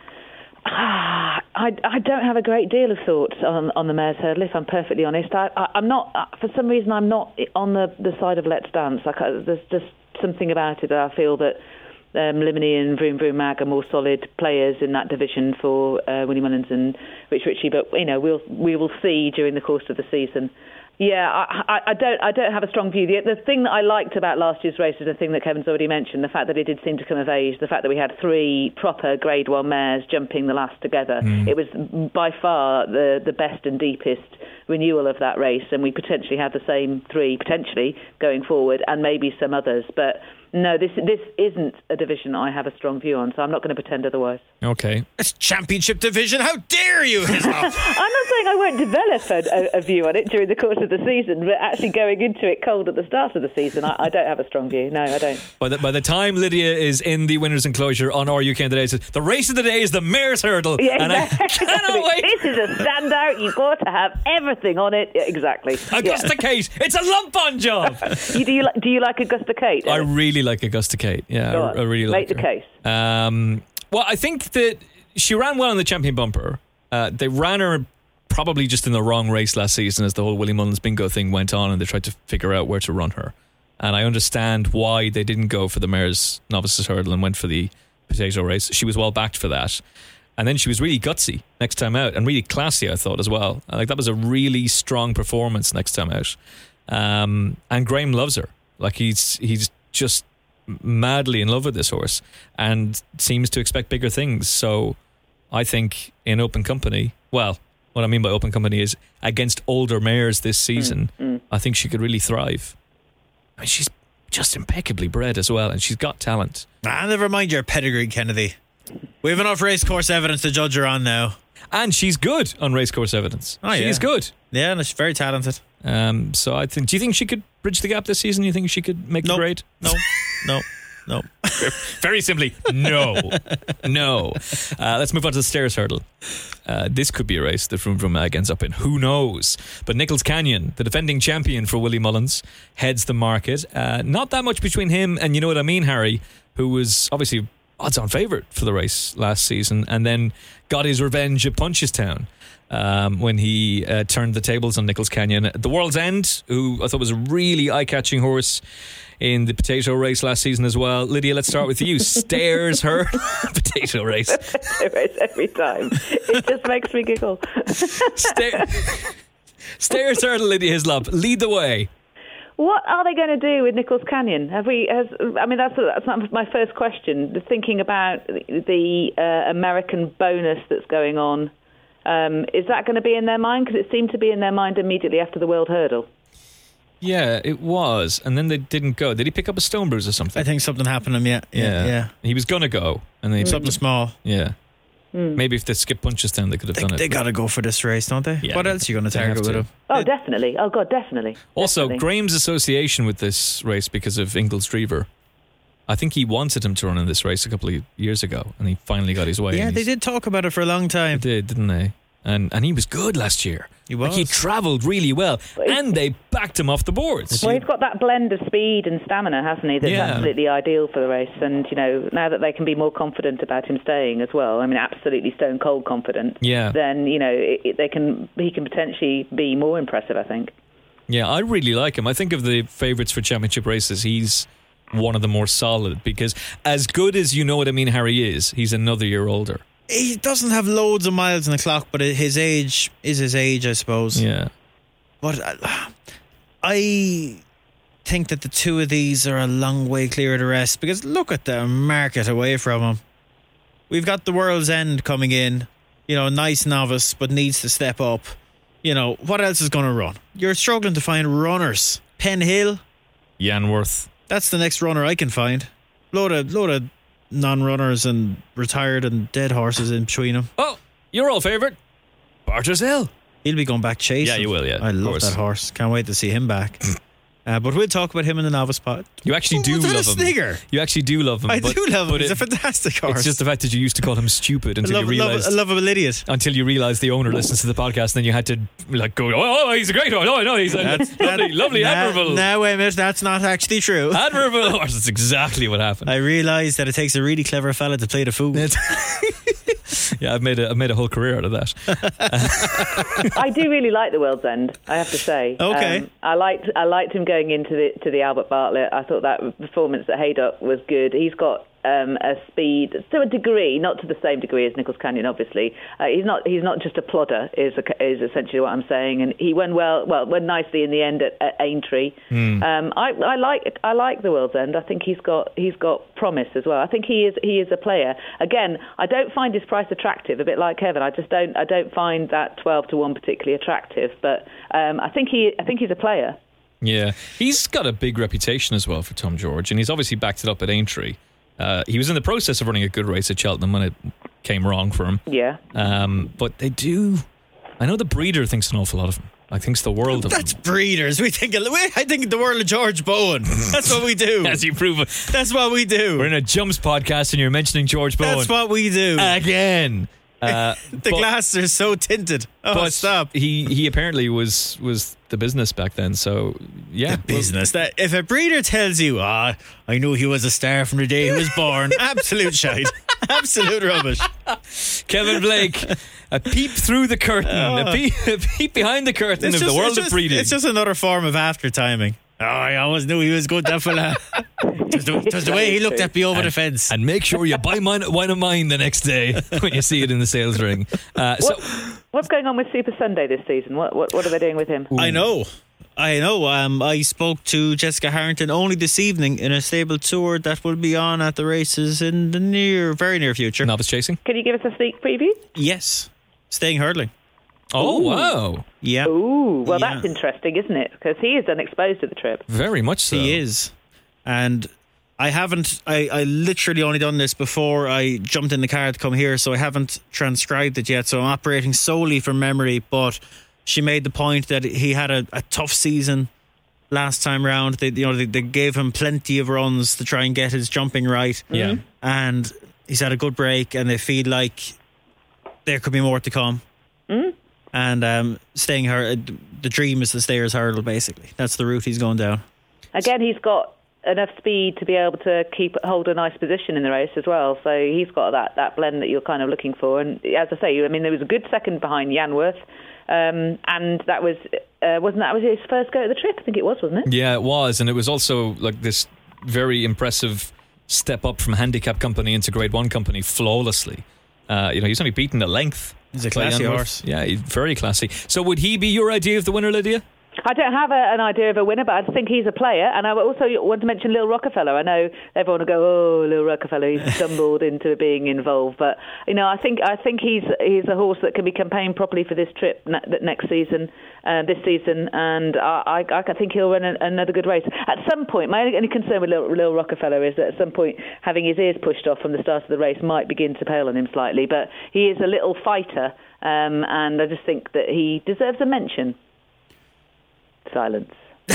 I don't have a great deal of thoughts on the Mares Hurdle, if I'm perfectly honest. I'm not, for some reason, I'm not on the side of Let's Dance. There's just something about it that I feel that Limini and Vroom Vroom Mag are more solid players in that division for Willie Mullins and Rich Ritchie. But we will see during the course of the season. Yeah, I don't have a strong view. The thing that I liked about last year's race is the thing that Kevin's already mentioned, the fact that it did seem to come of age, the fact that we had 3 proper Grade 1 mares jumping the last together. It was by far the best and deepest renewal of that race, and we potentially have the same 3 potentially going forward, and maybe some others. But No, this isn't a division I have a strong view on, so I'm not going to pretend otherwise. Okay. It's Championship division. How dare you, Hislop? I'm not saying I won't develop a view on it during the course of the season, but actually going into it cold at the start of the season, I don't have a strong view. No, I don't. By the time Lydia is in the winner's enclosure on RUK today, says the race of the day is the Mare's Hurdle. Yeah, and I exactly. cannot wait. This is a standout. You've got to have everything on it. Yeah, exactly. Augusta Kate. It's a lump-on job. Do you like Augusta Kate? I really like Augusta Kate. Yeah, Go on. I really like Make the her. case. Well, I think that she ran well in the Champion Bumper. They ran her probably just in the wrong race last season as the whole Willie Mullins bingo thing went on, and they tried to figure out where to run her. And I understand why they didn't go for the Mare's Novices Hurdle and went for the potato race. She was well backed for that. And then she was really gutsy next time out and really classy, I thought, as well. Like, that was a really strong performance next time out. And Graham loves her. Like, he's just madly in love with this horse and seems to expect bigger things. So I think in open company, well, what I mean by open company is against older mares this season, I think she could really thrive. I mean, she's just impeccably bred as well, and she's got talent. Never mind your pedigree, Kennedy. We have enough racecourse evidence to judge her on now. And she's good on racecourse evidence. Oh, yeah. She's good. Yeah, and she's very talented. So I think. Do you think she could bridge the gap this season? Do you think she could make the grade? No. Very simply, no. Let's move on to the Stairs Hurdle. This could be a race that Vroom Vroom ends up in. Who knows? But Nichols Canyon, the defending champion for Willie Mullins, heads the market. Not that much between him and, you know what I mean, Harry, who was obviously odds-on favourite for the race last season and then got his revenge at Punchestown when he turned the tables on Nichols Canyon. The World's End, who I thought was a really eye-catching horse in the potato race last season as well. Lydia, let's start with you. Stairs her potato race. Potato race every time. It just makes me giggle. Stairs Hurdle, Lydia Hislop. Lead the way. What are they going to do with Nichols Canyon? That's not my first question. Thinking about the American bonus that's going on, is that going to be in their mind? Because it seemed to be in their mind immediately after the World Hurdle. Yeah, it was. And then they didn't go. Did he pick up a stone bruise or something? I think something happened to him, yeah. He was going to go. And they something small. Yeah. Maybe if they skip Punchestown, they could have done it. They got to go for this race, don't they? Yeah, what else are you going to target with him? Oh, definitely. Oh, God, definitely. Also, definitely. Graham's association with this race because of Ingles Drever. I think he wanted him to run in this race a couple of years ago, and he finally got his way. Yeah, they did talk about it for a long time. They did, didn't they? And he was good last year. He was. Like, he travelled really well, and they backed him off the boards. Well, he's got that blend of speed and stamina, hasn't he? That's absolutely ideal for the race. And, you know, now that they can be more confident about him staying as well, I mean, absolutely stone cold confident. Yeah. Then, you know, he can potentially be more impressive, I think. Yeah, I really like him. I think of the favourites for championship races, he's one of the more solid because as good as, you know what I mean, Harry is, he's another year older. He doesn't have loads of miles on the clock, but his age is his age, I suppose. Yeah. But I think that the two of these are a long way clear of the rest because look at the market away from him. We've got the World's End coming in, you know, nice novice, but needs to step up. You know, what else is going to run? You're struggling to find runners. Penn Hill. Yanworth. That's the next runner I can find. Load of non-runners and retired and dead horses in between them. Oh, your old favourite, Barters Hill. He'll be going back chasing. Yeah, you will, yeah. I love that horse. Can't wait to see him back. But we'll talk about him in the novice pod. You actually do love him. Snigger. You actually do love him. I do love him. He's a fantastic horse. It's just the fact that you used to call him stupid until you realised. I love him an idiot. Until you realised the owner listens to the podcast, and then you had to like go, oh, he's a great horse. Oh, no, he's a lovely, admirable. Now, wait a minute, that's not actually true. Admirable horse. That's exactly what happened. I realised that it takes a really clever fella to play the fool. Yeah, I've made a whole career out of that. I do really like the World's End, I have to say. Okay. I liked him going into the Albert Bartlett. I thought that performance at Haydock was good. He's got a speed to a degree, not to the same degree as Nichols Canyon, obviously. He's not just a plodder, is essentially what I'm saying. And he went went nicely in the end at Aintree. I like the World's End. I think he's got promise as well. I think he is a player. Again, I don't find his price attractive. A bit like Kevin, I don't find that 12-1 particularly attractive. But I think he's a player. Yeah, he's got a big reputation as well for Tom George, and he's obviously backed it up at Aintree. He was in the process of running a good race at Cheltenham when it came wrong for him. Yeah. But they do. I know the breeder thinks an awful lot of him. I think the world of That's him. breeders. I think the world of George Bowen. That's what we do. As you prove it. That's what we do. We're in a Jumps podcast and you're mentioning George Bowen. That's what we do. Again. The glass are so tinted. Oh, but stop. He apparently was the business back then. So yeah, Business. That if a breeder tells you, I knew he was a star from the day he was born, absolute shite. Absolute rubbish. Kevin Blake, a peep through the curtain, a peep behind the curtain of the world of breeding. It's just another form of after timing. Oh, I always knew he was good, that fella. It was the way he looked at me over the fence. And make sure you buy wine of mine the next day when you see it in the sales ring. What's going on with Super Sunday this season? What are they doing with him? I know. I spoke to Jessica Harrington only this evening in a stable tour that will be on at the races in the very near future. Novice chasing? Can you give us a sneak preview? Yes. Staying hurdling. Oh, wow. Yeah. Ooh, well, Yeah. that's interesting, isn't it? Because he is unexposed at the trip. Very much so. He is. And I literally only done this before I jumped in the car to come here, so I haven't transcribed it yet. So I'm operating solely from memory, but she made the point that he had a tough season last time round. They gave him plenty of runs to try and get his jumping right. Yeah. And he's had a good break, and they feel like there could be more to come. And staying the dream is the stayers hurdle, basically. That's the route he's going down. Again, he's got enough speed to be able to hold a nice position in the race as well. So he's got that blend that you're kind of looking for. And as I say, I mean, there was a good second behind Yanworth. And that was was his first go at the trip? I think it was, wasn't it? Yeah, it was. And it was also like this very impressive step up from handicap company into grade 1 company flawlessly. He's only beaten at length. He's a classy horse. Yeah, he's very classy. So would he be your idea of the winner, Lydia? I don't have an idea of a winner, but I think he's a player. And I also want to mention Lil Rockefeller. I know everyone will go, "Oh, Lil Rockefeller, he's stumbled into being involved." But I think he's a horse that can be campaigned properly for this trip next season, this season, and I think he'll run another good race. At some point, my only concern with Lil Rockefeller is that at some point, having his ears pushed off from the start of the race might begin to pale on him slightly. But he is a little fighter, and I just think that he deserves a mention. Silence.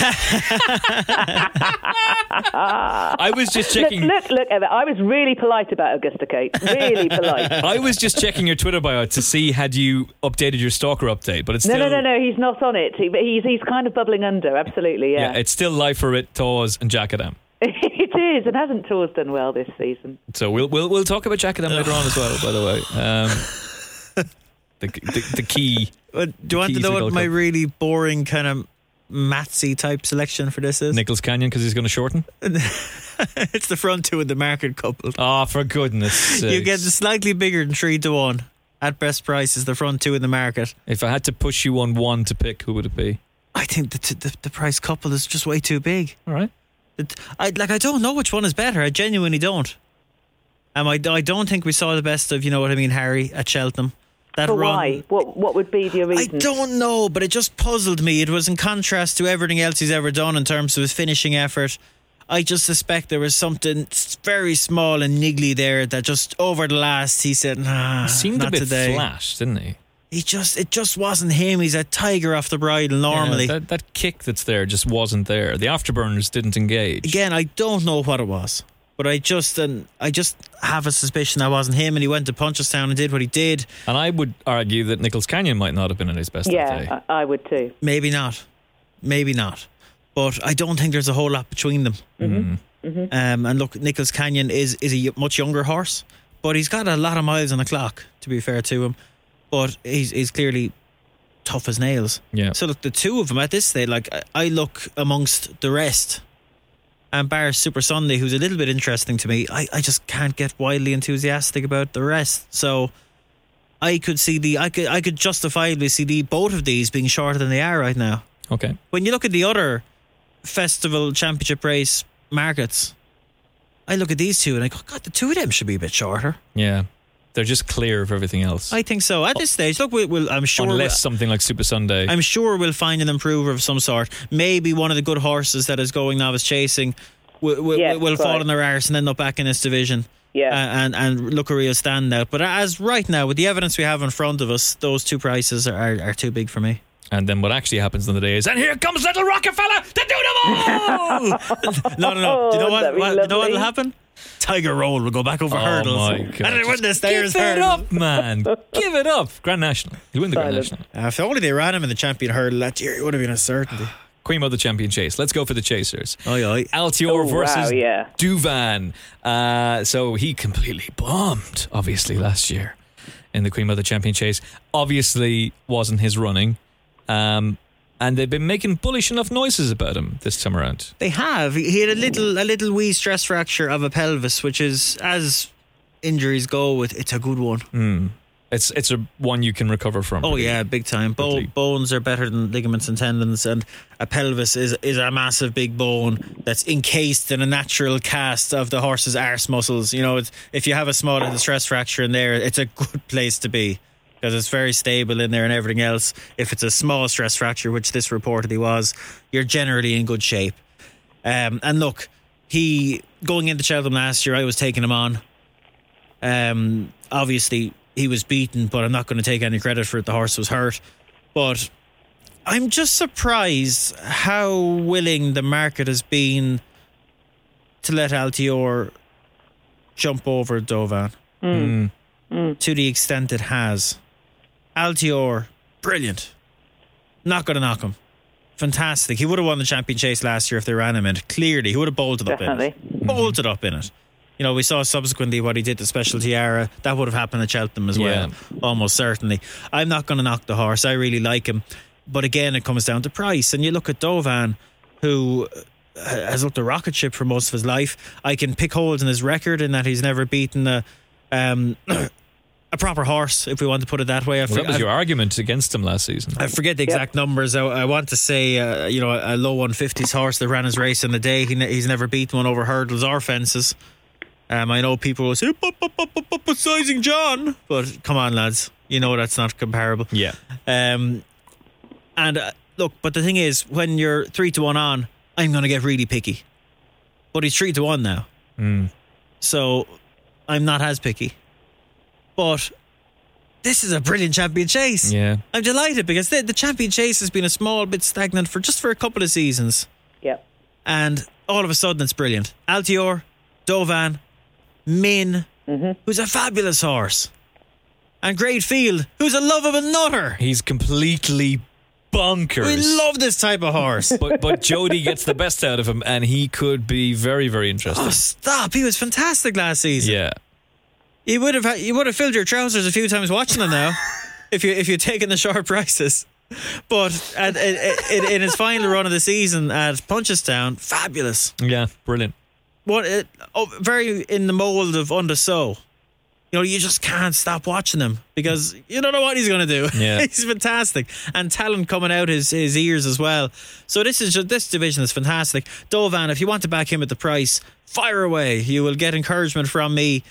I was just checking. Look, Emma, I was really polite about Augusta Kate. Really polite. I was just checking your Twitter bio to see had you updated your stalker update, but it's still... No, he's not on it. But he's kind of bubbling under, absolutely, yeah. Yeah, it's still Life for It, Taws and Jackadam. It is, and hasn't Taws done well this season? So we'll talk about Jackadam later on as well, by the way. The key... Do you want to know what my really boring kind of Matsy type selection for this is? Nichols Canyon, because he's going to shorten? It's the front two of the market couple. Oh, for goodness sakes. You get slightly bigger than 3-1 at best price is the front two in the market. If I had to push you on one to pick, who would it be? I think the price couple is just way too big. All right. I don't know which one is better. I genuinely don't. I don't think we saw the best of, Harry at Cheltenham. But why? What would be the reason? I don't know, but it just puzzled me. It was in contrast to everything else he's ever done in terms of his finishing effort. I just suspect there was something very small and niggly there that just over the last, he said, nah, he seemed not a bit today. flash, didn't he? It just wasn't him. He's a tiger off the bridle normally. Yeah, that kick that's there just wasn't there. The afterburners didn't engage. Again, I don't know what it was. But I just have a suspicion that wasn't him, and he went to Punchestown and did what he did. And I would argue that Nichols Canyon might not have been at his best that day. Yeah, I would too. Maybe not. But I don't think there's a whole lot between them. And look, Nichols Canyon is a much younger horse, but he's got a lot of miles on the clock, to be fair to him. But he's clearly tough as nails. Yeah. So look, the two of them at this stage, like I look amongst the rest, and bar Super Sunday, who's a little bit interesting to me, I just can't get wildly enthusiastic about the rest. So I could see I could justifiably see both of these being shorter than they are right now. Okay. When you look at the other festival championship race markets, I look at these two and I go, God, the two of them should be a bit shorter. Yeah. They're just clear of everything else. I think so. At this stage, look, I'm sure. Unless something like Super Sunday. I'm sure we'll find an improver of some sort. Maybe one of the good horses that is going novice chasing will fall on their arse and end up back in this division. Yeah. And look a real standout. But as right now, with the evidence we have in front of us, those two prices are too big for me. And then what actually happens on the day is, and here comes little Rockefeller to do them all! No. Do you know what? That'd be What will lovely. happen? Tiger Roll will go back over hurdles. Oh my God. And he'll win the Stayers Give it hurdle. up, man. Give it up. Grand National. He'll win the Grand Silence. National. If only they ran him in the champion hurdle that year, it would have been a certainty. Queen Mother Champion Chase. Let's go for the chasers. Aye. Altior versus yeah. Duvan. So he completely bombed, obviously, last year in the Queen Mother Champion Chase. Obviously wasn't his running. And they've been making bullish enough noises about him this time around. They have. He had a little wee stress fracture of a pelvis, which is, as injuries go, it's a good one. It's a one you can recover from. Oh yeah, big time. quickly. Bones are better than ligaments and tendons, and a pelvis is a massive big bone that's encased in a natural cast of the horse's arse muscles. You know, if you have a small little stress fracture in there, it's a good place to be, because it's very stable in there and everything else. If it's a small stress fracture, which this reportedly was, you're generally in good shape. And look, he going into Cheltenham last year, I was taking him on. Obviously, he was beaten, but I'm not going to take any credit for it. The horse was hurt. But I'm just surprised how willing the market has been to let Altior jump over Dovan to the extent it has. Altior, brilliant. Not going to knock him. Fantastic. He would have won the champion chase last year if they ran him in it. Clearly, he would have bolted up in it. Bolted up in it. You know, we saw subsequently what he did to Special Tiara. That would have happened at Cheltenham as well. Almost certainly. I'm not going to knock the horse. I really like him. But again, it comes down to price. And you look at Dovan, who has looked a rocket ship for most of his life. I can pick holes in his record in that he's never beaten a proper horse, if we want to put it that way. That was your argument against him last season. I forget the exact numbers. I want to say, a low 150s horse that ran his race in the day. He's never beaten one over hurdles or fences. I know people will say, sizing John. But come on, lads. You know that's not comparable. Yeah. Look, but the thing is, when you're 3-1 on, I'm going to get really picky. But he's 3-1 now. So I'm not as picky. But this is a brilliant champion chase. Yeah. I'm delighted because the champion chase has been a small bit stagnant for a couple of seasons. Yeah. And all of a sudden it's brilliant. Altior, Dovan, Min, who's a fabulous horse. And Great Field, who's a lovable nutter. He's completely bonkers. We love this type of horse. But Jody gets the best out of him, and he could be very, very interesting. Oh, stop. He was fantastic last season. Yeah. You would have filled your trousers a few times watching him now if you'd taken the short prices. But in his final run of the season at Punchestown, fabulous. Yeah, brilliant. Very in the mould of Undersow. You know, you just can't stop watching him because you don't know what he's going to do. Yeah. He's fantastic. And talent coming out his ears as well. So this division is fantastic. Dovan, if you want to back him at the price, fire away. You will get encouragement from me.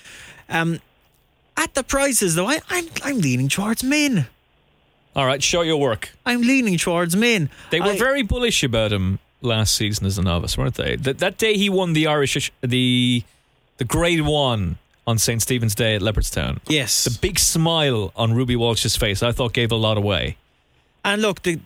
At the prices, though, I'm leaning towards Min. All right, show your work. I'm leaning towards Min. They were very bullish about him last season as a novice, weren't they? That day he won the Irish, the Grade 1 on St. Stephen's Day at Leopardstown. Yes. The big smile on Ruby Walsh's face, I thought, gave a lot away. And look, it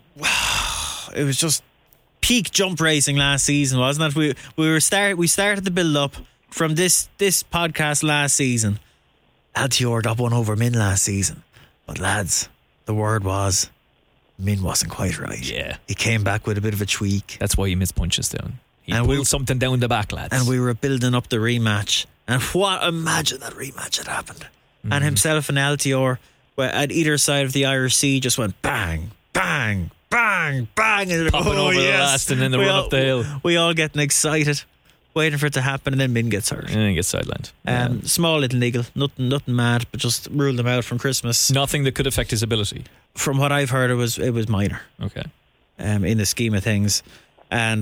was just peak jump racing last season, wasn't it? We started the build up from this podcast last season. Altior got one over Min last season, but lads, the word was Min wasn't quite right. Yeah, he came back with a bit of a tweak. That's why he missed Punchestown. He and pulled something down the back, lads. And we were building up the rematch. And imagine that rematch had happened. And himself and Altior at either side of the Irish Sea just went bang, bang, bang, bang. And popping over the last and then the run up the hill. We all getting excited, waiting for it to happen, and then Min gets hurt. And then he gets sidelined. Small little niggle, nothing mad, but just ruled him out from Christmas. Nothing that could affect his ability. From what I've heard, it was minor. Okay. In the scheme of things. And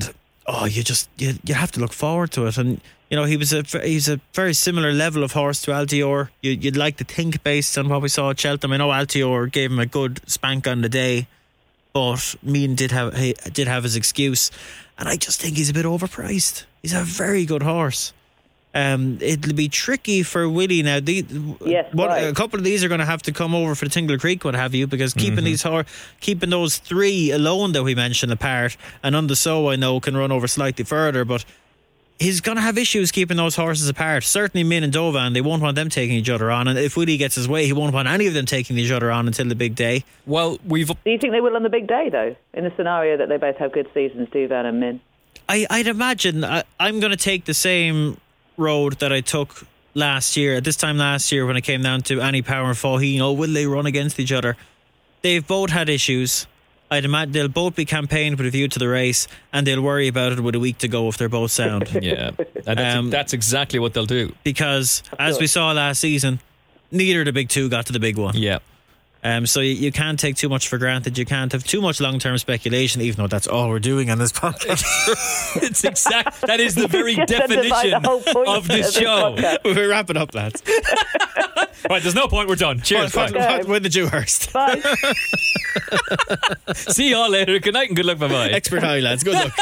you have to look forward to it. And you know, he's a very similar level of horse to Altior. You'd like to think, based on what we saw at Cheltenham. I know Altior gave him a good spank on the day, but Mean did have his excuse, and I just think he's a bit overpriced. He's a very good horse. It'll be tricky for Willie now. A couple of these are going to have to come over for the Tingle Creek, what have you, because keeping those three alone that we mentioned apart, and Under So I know can run over slightly further, but he's going to have issues keeping those horses apart. Certainly Min and Dovan, they won't want them taking each other on, and if Willie gets his way, he won't want any of them taking each other on until the big day. Well, Do you think they will on the big day, though, in the scenario that they both have good seasons, Dovan and Min? I'd imagine I'm going to take the same road that I took last year, at this time last year, when it came down to Annie Power and Faugheen. Will they run against each other? They've both had issues. I'd imagine they'll both be campaigned with a view to the race, and they'll worry about it with a week to go if they're both sound. Yeah, and that's exactly what they'll do. Because as we saw last season, neither of the big two got to the big one. Yeah. So you can't take too much for granted. You can't have too much long-term speculation, even though that's all we're doing on this podcast. That is the very definition of this show. We're wrapping up, lads. Right, there's no point. We're done. Cheers. Bye. Win the Dewhurst. Bye. See you all later. Good night and good luck. Bye-bye. Expert high, lads. Good luck.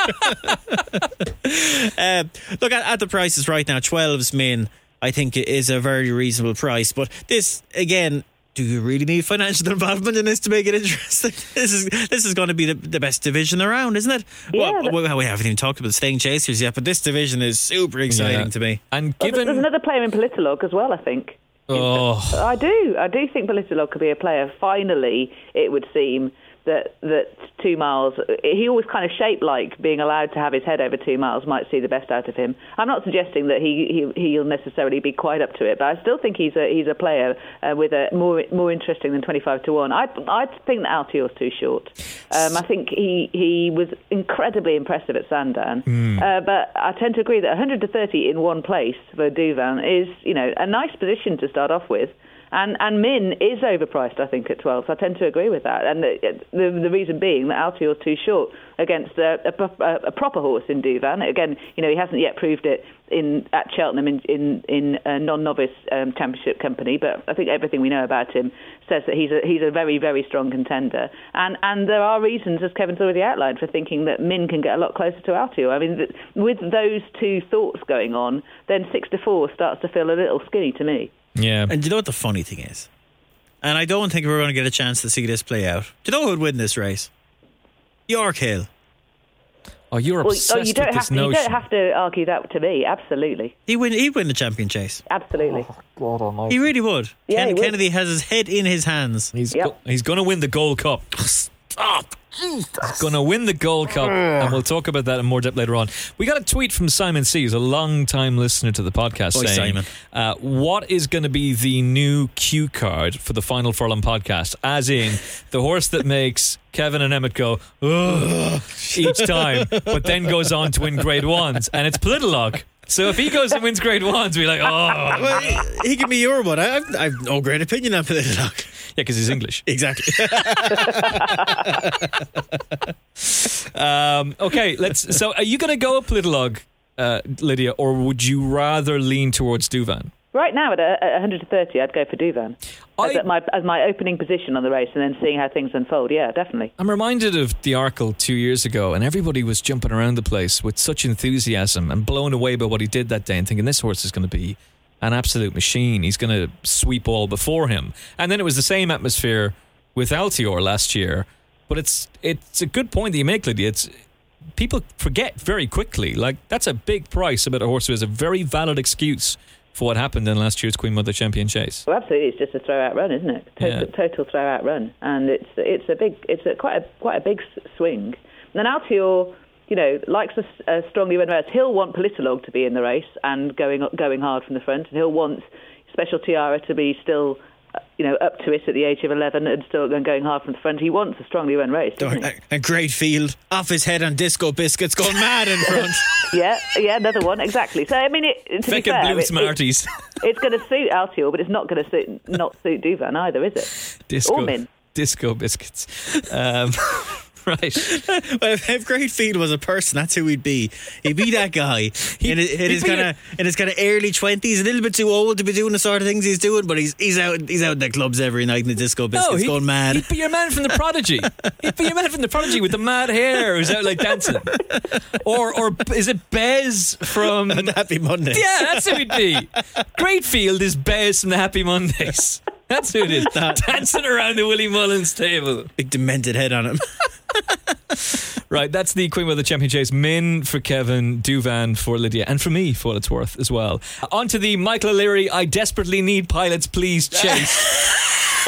Look, at the prices right now, 12's Min, I think it is a very reasonable price. But this, again, do you really need financial involvement in this to make it interesting? This is going to be the best division around, isn't it? Yeah, well, we haven't even talked about the Staying Chasers yet, but this division is super exciting to me. And there's another player in Politolog as well, I think. Oh, I do think Politolog could be a player. Finally, it would seem that 2 miles, he always kind of shaped like being allowed to have his head over 2 miles might see the best out of him. I'm not suggesting that he'll necessarily be quite up to it, but I still think he's a player with a more interesting than 25 to 1. I think that Altior's too short. I think he was incredibly impressive at Sandown, but I tend to agree that 100 to 30 in one place for Douvan is, you know, a nice position to start off with. And Min is overpriced, I think, at 12. So I tend to agree with that. And the reason being that Altior's too short against a proper horse in Douvan. Again, you know, he hasn't yet proved it at Cheltenham in a non-novice championship company. But I think everything we know about him says that he's a very, very strong contender. And there are reasons, as Kevin's already outlined, for thinking that Min can get a lot closer to Altior. I mean, with those two thoughts going on, then 6 to 4 starts to feel a little skinny to me. yeah. And do you know what the funny thing is? And I don't think we're going to get a chance to see this play out. Do you know who would win this race? York Hill. Oh, you're obsessed with this notion. You don't have to argue that to me. Absolutely. He'd win the champion chase. Absolutely. God almighty. He really would. Yeah, he would. Kennedy has his head in his hands. He's Yep. he's going to win the Gold Cup. Stop. He's going to win the Gold Cup, and we'll talk about that in more depth later on. We got a tweet from Simon C, who's a long-time listener to the podcast, Boy, saying, what is going to be the new cue card for the Final Furlong podcast? As in, the horse that makes Kevin and Emmett go, ugh, each time, but then goes on to win Grade 1s, and it's Politolog. So if he goes and wins Grade 1s, we're like, oh. Well, he can be your one. I've no great opinion on Politolog. Yeah, because he's English. Exactly. Okay, so are you going to go up Politolog, Lydia, or would you rather lean towards Douvan? Right now, at 100 to 30, I'd go for Douvan as my opening position on the race, and then seeing how things unfold. Yeah, definitely. I'm reminded of the Arkle 2 years ago, and everybody was jumping around the place with such enthusiasm and blown away by what he did that day, and thinking this horse is going to be an absolute machine. He's going to sweep all before him. And then it was the same atmosphere with Altior last year. But it's a good point that you make, Lydia. People forget very quickly. Like, that's a big price about a horse who has a very valid excuse for what happened in last year's Queen Mother Champion Chase. Well, absolutely, it's just a throw-out run, isn't it? Total throw-out run, and it's quite a big swing. And then Altior, you know, likes a strongly run race. He'll want Politolog to be in the race and going hard from the front, and he'll want Special Tiara to be still, you know, up to it at the age of 11 and still going hard from the front. He wants a strongly run race, doesn't he? A great field, off his head on Disco Biscuits, going mad in front. yeah, another one, exactly. So, I mean, to be fair, blue Smarties. It's going to suit Altior, but it's not going to not suit Douvan either, is it? Disco, or Min. Disco Biscuits. Right. Well, if Greatfield was a person, that's who he'd be. He'd be that guy in his kind of early 20s, a little bit too old to be doing the sort of things he's doing, but he's out in the clubs every night in the Disco Biscuits going mad. He'd be your man from the Prodigy. He'd be your man from the Prodigy with the mad hair who's out like dancing. Or is it Bez from The Happy Mondays? Yeah, that's who he'd be. Greatfield is Bez from the Happy Mondays. That's who it is. Dancing around the Willie Mullins table. Big demented head on him. Right, that's the Queen Mother Champion Chase. Min for Kevin, Duvan for Lydia, and for me, for what it's worth as well. On to the Michael O'Leary I desperately need pilots please chase.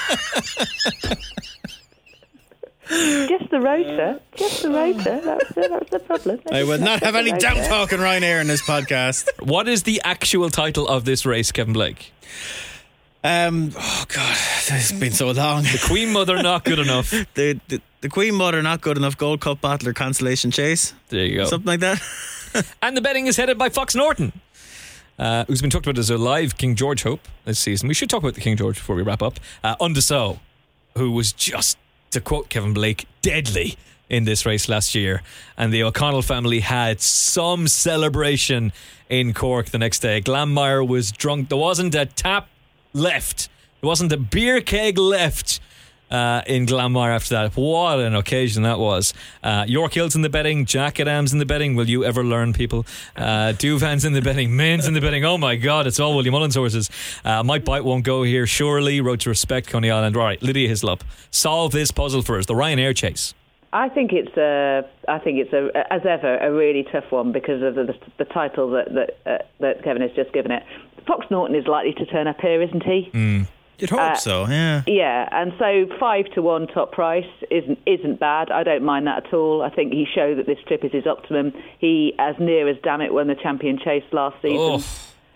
Just the rotor. That's the problem. I will not have any down talking Ryanair in this podcast. What is the actual title of this race, Kevin Blake? Oh God, it's been so long. The Queen Mother not good enough. The Queen Mother not good enough. Gold Cup Battle or Consolation Chase. There you go. Something like that. And the betting is headed by Fox Norton, who's been talked about as a live King George hope this season. We should talk about the King George before we wrap up. Undeso, who was just, to quote Kevin Blake, deadly in this race last year. And the O'Connell family had some celebration in Cork the next day. Glanmire was drunk. There wasn't a tap left. There wasn't a beer keg left in Glanmire after that. What an occasion that was. York Hill's in the betting. Jack Adams in the betting. Will you ever learn, people? Duvan's in the betting. Main's in the betting. Oh my God, it's all William Mullins horses. Might Bite won't go here. Surely. Road to Respect, Coney Island. All right, Lydia Hislop, solve this puzzle for us. The Ryanair Chase. I think it's as ever a really tough one because of the title that Kevin has just given it. Fox Norton is likely to turn up here, isn't he? You'd hope so, yeah. Yeah, and so 5-1 top price isn't bad. I don't mind that at all. I think he showed that this trip is his optimum. He, as near as damn it, won the Champion Chase last season.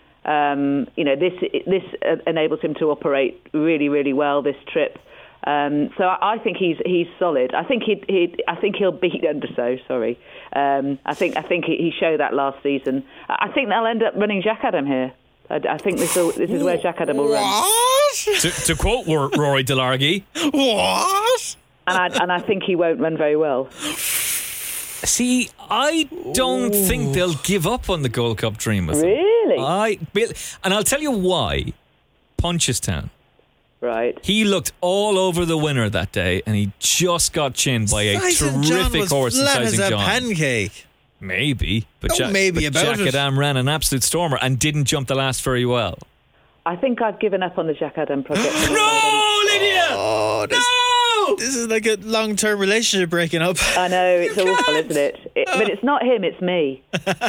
This enables him to operate really, really well this trip. So I think he's solid. I think he'll beat Underso. Sorry, I think he showed that last season. I think they'll end up running Jack Adam here. I think this is where Jack Adam will run. To quote Rory Delargy, what? And I think he won't run very well. See, I don't think they'll give up on the Gold Cup dream with him. Really? And I'll tell you why. Punchestown. Right. He looked all over the winner that day, and he just got chinned by a terrific horse in Sizing John. Pancake. Maybe, but Jack Adam ran an absolute stormer and didn't jump the last very well. I think I've given up on the Jack Adam project. No, Lydia! No! This is like a long-term relationship breaking up. I know, it's awful, isn't it? But it's not him, it's me.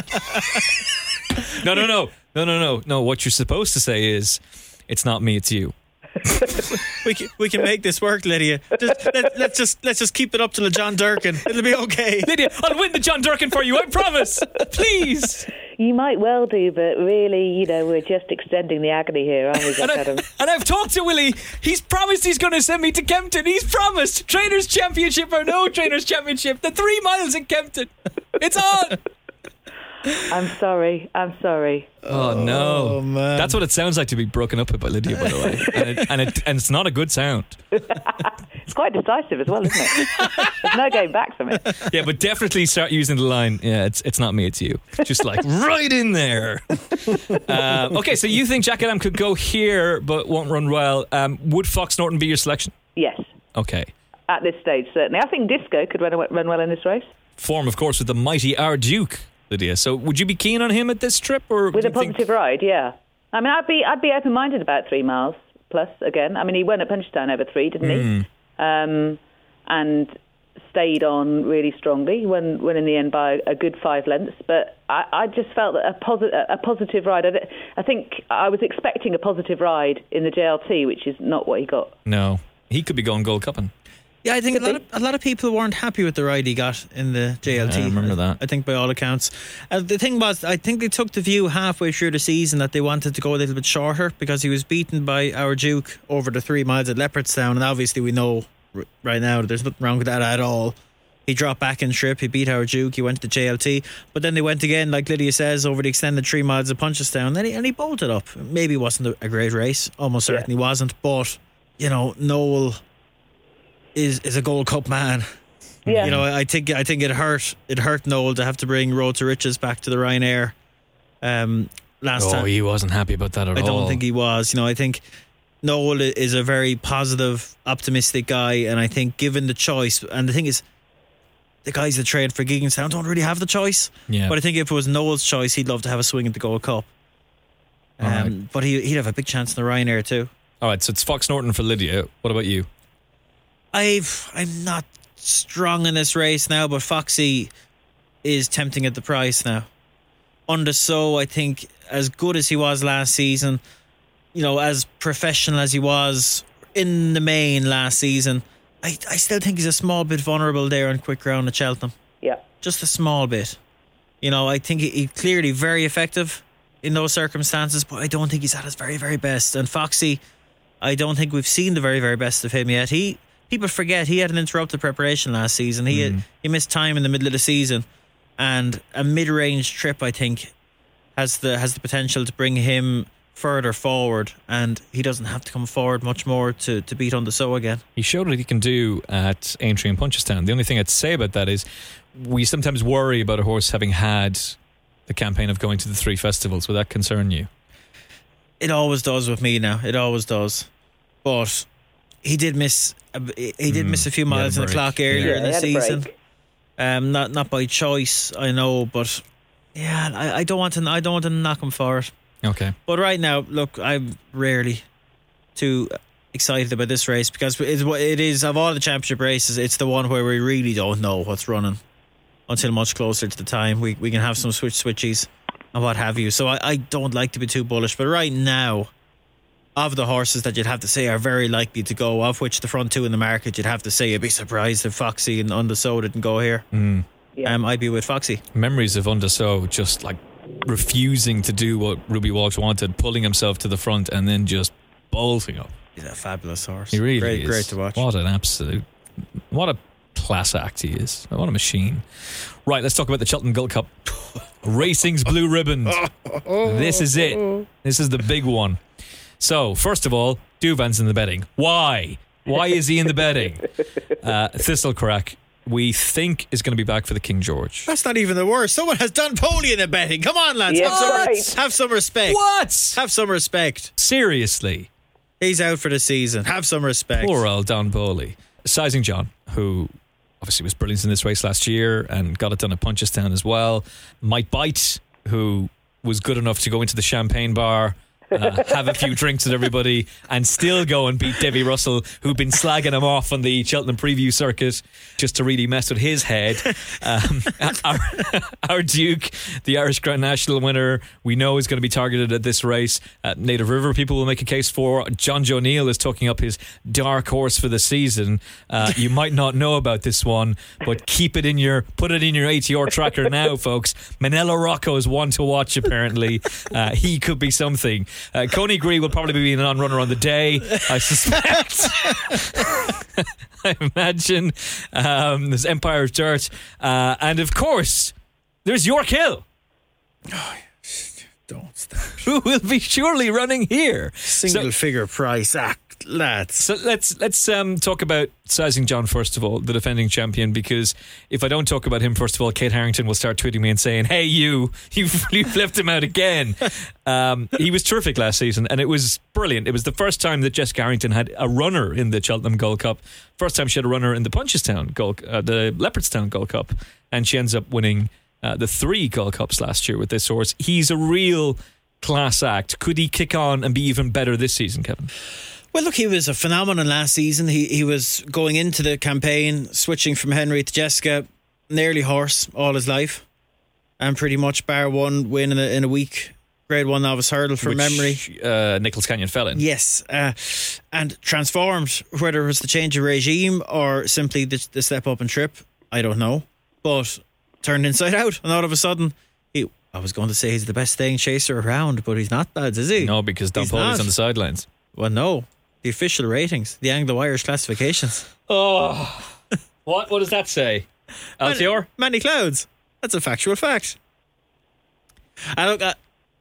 No. What you're supposed to say is, it's not me, it's you. we can make this work, Lydia. Let's just keep it up to the John Durkin. It'll be okay. Lydia, I'll win the John Durkin for you, I promise. Please. You might well do, but really, we're just extending the agony here, aren't we, Jack Adam? And I've talked to Willie. He's promised he's going to send me to Kempton. He's promised. Trainers' Championship or no Trainers' Championship. The 3 miles in Kempton. It's on. I'm sorry. Oh no! Oh, man. That's what it sounds like to be broken up with by Lydia, by the way, and it's not a good sound. It's quite decisive as well, isn't it? There's no going back from it. Yeah, but definitely start using the line. Yeah, it's not me, it's you. Just like right in there. Okay, so you think Jack Adam could go here, but won't run well? Would Fox Norton be your selection? Yes. Okay. At this stage, certainly. I think Disco could run well in this race. Form, of course, with the mighty Arduke. Lydia. So would you be keen on him at this trip, or with a positive ride? Yeah, I mean, I'd be open-minded about 3 miles plus again. I mean, he won at Punchestown over 3, didn't he? And stayed on really strongly. He won in the end by a good 5 lengths. But I just felt that a positive ride. I think I was expecting a positive ride in the JLT, which is not what he got. No, he could be going Gold Cupping. Yeah, I think a lot of people weren't happy with the ride he got in the JLT. I remember that. I think by all accounts. The thing was, I think they took the view halfway through the season that they wanted to go a little bit shorter because he was beaten by our Duke over the 3 miles at Leopardstown, and obviously we know right now that there's nothing wrong with that at all. He dropped back in trip, he beat our Duke, he went to JLT, but then they went again, like Lydia says, over the extended 3 miles of Punchestown, and he bolted up. Maybe it wasn't a great race, almost certainly wasn't, but Noel is a Gold Cup man. Yeah. You know, I think it hurt Noel to have to bring Road to Riches back to the Ryanair last time. He wasn't happy about that at all. I don't think he was. You know, I think Noel is a very positive, optimistic guy, and I think given the choice, and the thing is, the guys that trade for Gigginstown don't really have the choice. Yeah. But I think if it was Noel's choice, he'd love to have a swing at the Gold Cup. Right. But he'd have a big chance in the Ryanair too. All right, so it's Fox Norton for Lydia. What about you? I'm not strong in this race now, but Foxy is tempting at the price now. Underso, I think, as good as he was last season, you know, as professional as he was in the main last season, I still think he's a small bit vulnerable there on quick ground at Cheltenham. Yeah. Just a small bit. You know, I think he's clearly very effective in those circumstances, but I don't think he's at his very, very best. And Foxy, I don't think we've seen the very, very best of him yet. People forget he had an interrupted preparation last season. He missed time in the middle of the season, and a mid-range trip, I think, has the potential to bring him further forward, and he doesn't have to come forward much more to beat Underso again. He showed what he can do at Aintree and Punchestown. The only thing I'd say about that is we sometimes worry about a horse having had the campaign of going to the 3 festivals. Would that concern you? It always does with me now. It always does. But he did miss a few miles in the clock earlier in the season. Not by choice, I know, but yeah, I don't want to knock him for it. Okay. But right now, look, I'm rarely too excited about this race because it is of all the championship races, it's the one where we really don't know what's running until much closer to the time. We can have some switchies and what have you. So I don't like to be too bullish. But right now, of the horses that you'd have to say are very likely to go, of which the front 2 in the market, you'd have to say you'd be surprised if Foxy and Underso didn't go here. I'd be with Foxy. Memories of Underso just like refusing to do what Ruby Walsh wanted, pulling himself to the front and then just bolting up. He's a fabulous horse. He really is. Great to watch. What a class act he is. What a machine. Right, let's talk about the Cheltenham Gull Cup. Racing's blue ribbon. This is it. This is the big one. So, first of all, Douvan's in the betting. Why? Why is he in the betting? Thistlecrack, we think, is going to be back for the King George. That's not even the worst. Someone has done Pony in the betting. Come on, lads. Have some respect. What? Have some respect. Seriously? He's out for the season. Have some respect. Poor old Don Bowley. Sizing John, who obviously was brilliant in this race last year and got it done at Punchestown as well. Might Bite, who was good enough to go into the champagne bar, have a few drinks with everybody and still go and beat Debbie Russell, who'd been slagging him off on the Cheltenham preview circuit just to really mess with his head. Our Duke, the Irish Grand National winner, we know is going to be targeted at this race. Native River people will make a case for. John Joe Neal is talking up his dark horse for the season. You might not know about this one, but put it in your ATR tracker now, folks. Manello Rocco is one to watch, apparently. He could be something. Coney Gree will probably be an on-runner on the day, I suspect. I imagine. There's Empire's Dirt. And of course, there's York Hill. Don't stop. Who will be surely running here. Single figure price act, lads. So let's talk about Sizing John first of all, the defending champion, because if I don't talk about him first of all, Kate Harrington will start tweeting me and saying, "Hey, you've left him out again." He was terrific last season, and it was brilliant. It was the first time that Jessica Harrington had a runner in the Cheltenham Gull Cup. First time she had a runner in the Punchestown the Leopardstown Gull Cup, and she ends up winning the 3 Gull Cups last year with this horse. He's a real class act. Could he kick on and be even better this season, Kevin? Well, look, he was a phenomenon last season. He was going into the campaign, switching from Henry to Jessica, nearly horse all his life, and pretty much bar one win in a week. Grade 1 novice hurdle from memory. Nichols Canyon fell in. Yes, and transformed, whether it was the change of regime or simply the step up and trip, I don't know. But turned inside out, and all of a sudden, I was going to say he's the best staying chaser around, but he's not, lads, is he? No, because Don Pauli's on the sidelines. Well, no. The official ratings, the Anglo-Irish classifications. Oh, what does that say? Altior? Many clouds. That's a factual fact. And look,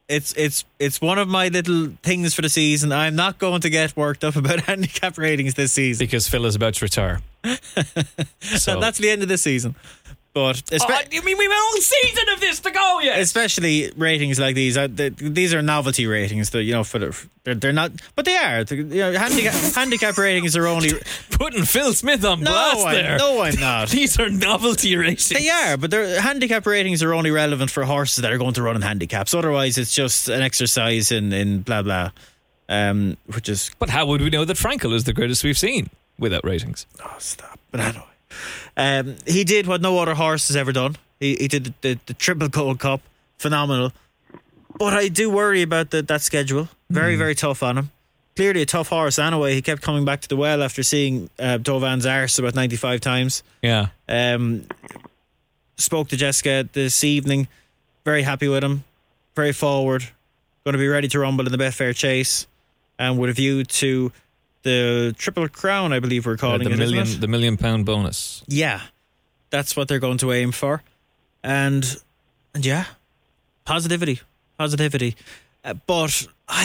It's one of my little things for the season. I'm not going to get worked up about handicap ratings this season Because Phil is about to retire. So that's the end of the season. But you mean we've a whole season of this to go yet? especially ratings like these, these are novelty ratings. That they're not, but they are. Handicap ratings are only Putting Phil Smith on blast there. No, I'm not. These are novelty ratings. They are, but handicap ratings are only relevant for horses that are going to run in handicaps. Otherwise, it's just an exercise in blah blah. Which is. But how would we know that Frankel is the greatest we've seen without ratings? Oh, stop! But anyway, he did what no other horse has ever done. He did the Triple Gold Cup, phenomenal. But I do worry about that schedule. Very, very tough on him. Clearly a tough horse anyway. He kept coming back to the well after seeing Dovan's arse about 95 times. Yeah. Spoke to Jessica this evening. Very happy with him. Very forward. Going to be ready to rumble in the Betfair Chase. And with a view to the Triple Crown, I believe we're calling it, isn't it? The £1 million bonus. Yeah. That's what they're going to aim for. And yeah, positivity. But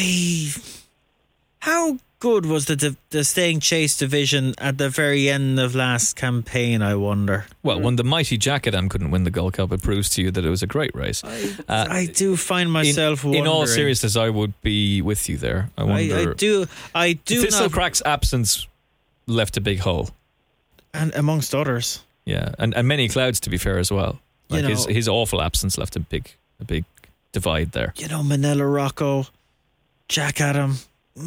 how good was the Staying Chase division at the very end of last campaign, I wonder? Well, when the mighty Jacadam couldn't win the Gold Cup, it proves to you that it was a great race. I do find myself wondering. In all seriousness, I would be with you there. I wonder. I do. Thistlecrack's absence left a big hole. And amongst others. Yeah, and many clouds, to be fair, as well. Like his awful absence left a big divide there. Manila Rocco, Jacadam.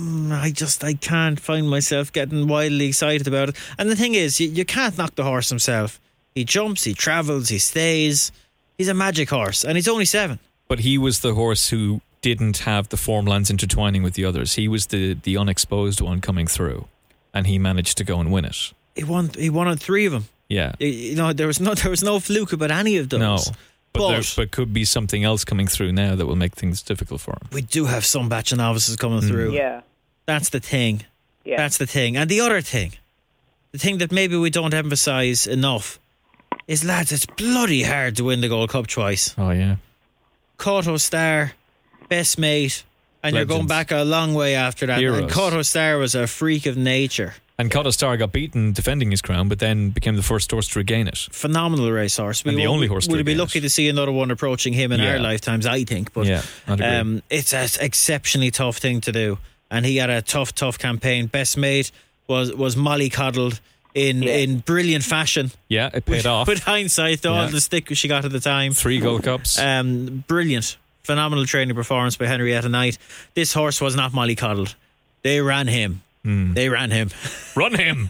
I can't find myself getting wildly excited about it. And the thing is, you can't knock the horse himself. He jumps, he travels, he stays. He's a magic horse, and he's only 7. But he was the horse who didn't have the form lines intertwining with the others. He was the unexposed one coming through, and he managed to go and win it. He won on 3 of them. Yeah. There was no fluke about any of those. No. But could be something else coming through now that will make things difficult for him. We do have some batch of novices coming through. Yeah. That's the thing. Yeah. That's the thing. And the other thing, the thing that maybe we don't emphasise enough is, lads, it's bloody hard to win the Gold Cup twice. Oh, yeah. Kauto Star, Best Mate, and Legends. you're going back a long way after that. Heroes. And Kauto Star was a freak of nature. And Kauto Star got beaten defending his crown, but then became the first horse to regain it. Phenomenal racehorse. And the only horse to We'd be regain lucky it. to see another one approaching him in our lifetimes, I think. But Yeah, I'd agree. it's an exceptionally tough thing to do. And he had a tough campaign. Best Mate was mollycoddled in brilliant fashion. Yeah, it paid off. With hindsight, all the stick she got at the time. 3 Gold Cups. Brilliant. Phenomenal training performance by Henrietta Knight. This horse was not mollycoddled. They ran him. They ran him. Run him.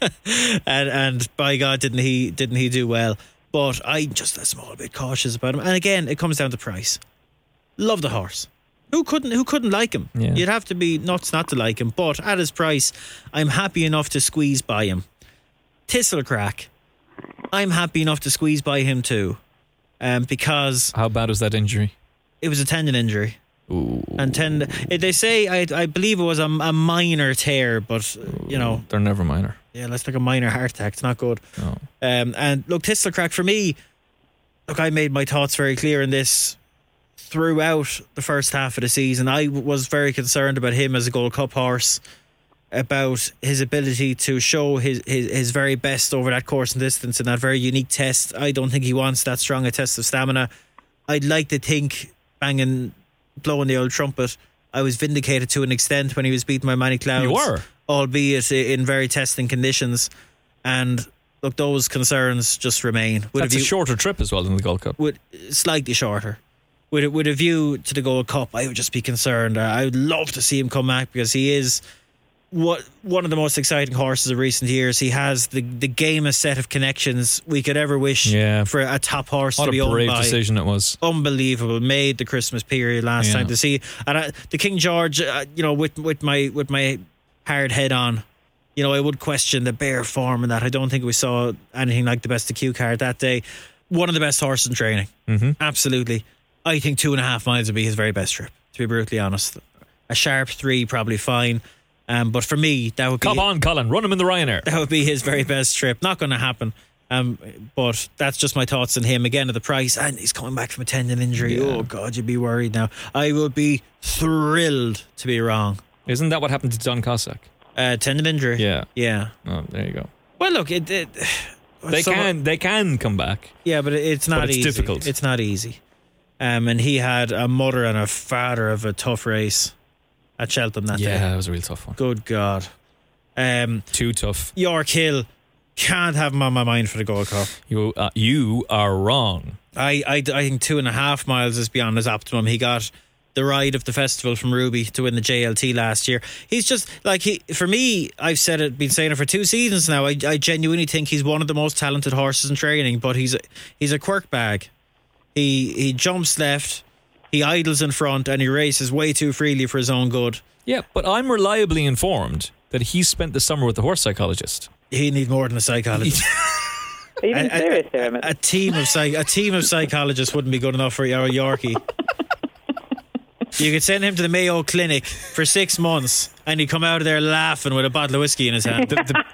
and by God, didn't he do well. But I'm just a small bit cautious about him. And again, it comes down to price. Love the horse. Who couldn't like him? Yeah. You'd have to be nuts not to like him. But at his price, I'm happy enough to squeeze by him. Thistlecrack, I'm happy enough to squeeze by him too. Because How bad was that injury? it was a tendon injury. Ooh. And they say, I believe it was a minor tear, but They're never minor. yeah, that's like a minor heart attack. It's not good. No. And look, Thistlecrack, for me, look, I made my thoughts very clear in this throughout the first half of the season. I was very concerned about him as a Gold Cup horse, about his ability to show his very best over that course and distance in that very unique test. I don't think he wants that strong a test of stamina. I'd like to think, blowing the old trumpet, I was vindicated to an extent when he was beaten by Manny Clouds. You were. Albeit in very testing conditions. And look, those concerns just remain. That's a shorter trip as well than the Gold Cup. Slightly shorter. With a view to the Gold Cup, I would just be concerned. I would love to see him come back because he is one of the most exciting horses of recent years. He has the gamest set of connections we could ever wish for a top horse to be owned by. What a brave decision it was. Unbelievable. Made the Christmas period last time to see. And the King George, with my hard head on, I would question the bare form and that. I don't think we saw anything like the best of Q card that day. One of the best horses in training. Mm-hmm. Absolutely. I think 2.5 miles would be his very best trip, to be brutally honest. A sharp 3, probably fine. But for me, that would be... Come on, Colin, run him in the Ryanair. That would be his very best trip. Not going to happen. But that's just my thoughts on him. Again, at the price, and he's coming back from a tendon injury. Yeah. Oh God, you'd be worried now. I would be thrilled to be wrong. Isn't that what happened to Don Cossack? Tendon injury. Yeah. Oh, there you go. Well, look, They can come back. Yeah, but it's not it's easy. difficult. It's not easy. And he had a mother and a father of a tough race at Cheltenham that day. Yeah, it was a real tough one. Good God. Too tough. York Hill, can't have him on my mind for the Gold Cup. You are wrong. I think 2.5 miles is beyond his optimum. He got the ride of the festival from Ruby to win the JLT last year. He's just like for me, I've been saying it for 2 seasons now. I genuinely think he's one of the most talented horses in training, but he's a quirk bag. He jumps left, he idles in front, and he races way too freely for his own good. Yeah, but I'm reliably informed that he spent the summer with the horse psychologist. He need more than a psychologist. Are you being serious here, Emmett? A team of psychologists wouldn't be good enough for our Yorkie. You could send him to the Mayo Clinic for 6 months and he'd come out of there laughing with a bottle of whiskey in his hand.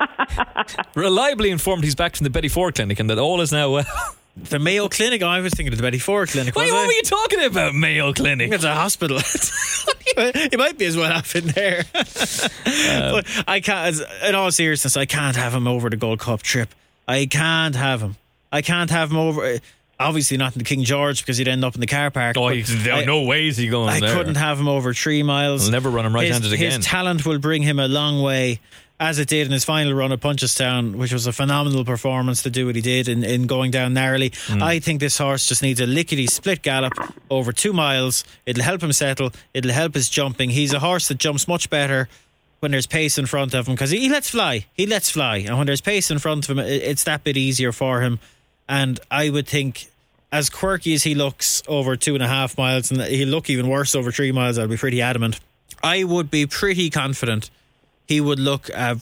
Reliably informed he's back from the Betty Ford Clinic and that all is now well. The Mayo Clinic? Oh, I was thinking of the Betty Ford Clinic. What were you talking about, Mayo Clinic? It's a hospital. He might be as well off in there. But I can't, in all seriousness, I can't have him over the Gold Cup trip. I can't have him. I can't have him over. Obviously not in the King George because he'd end up in the car park. Oh, no way is he going there. I couldn't have him over 3 miles. I'll never run him right-handed again. His talent will bring him a long way, as it did in his final run at Punchestown, which was a phenomenal performance to do what he did in going down narrowly. I think this horse just needs a lickety-split gallop over 2 miles. It'll help him settle. It'll help his jumping. He's a horse that jumps much better when there's pace in front of him because he lets fly. And when there's pace in front of him, it's that bit easier for him. And I would think, as quirky as he looks over 2.5 miles, and he'll look even worse over 3 miles, I'd be pretty adamant. I would be pretty confident he would look a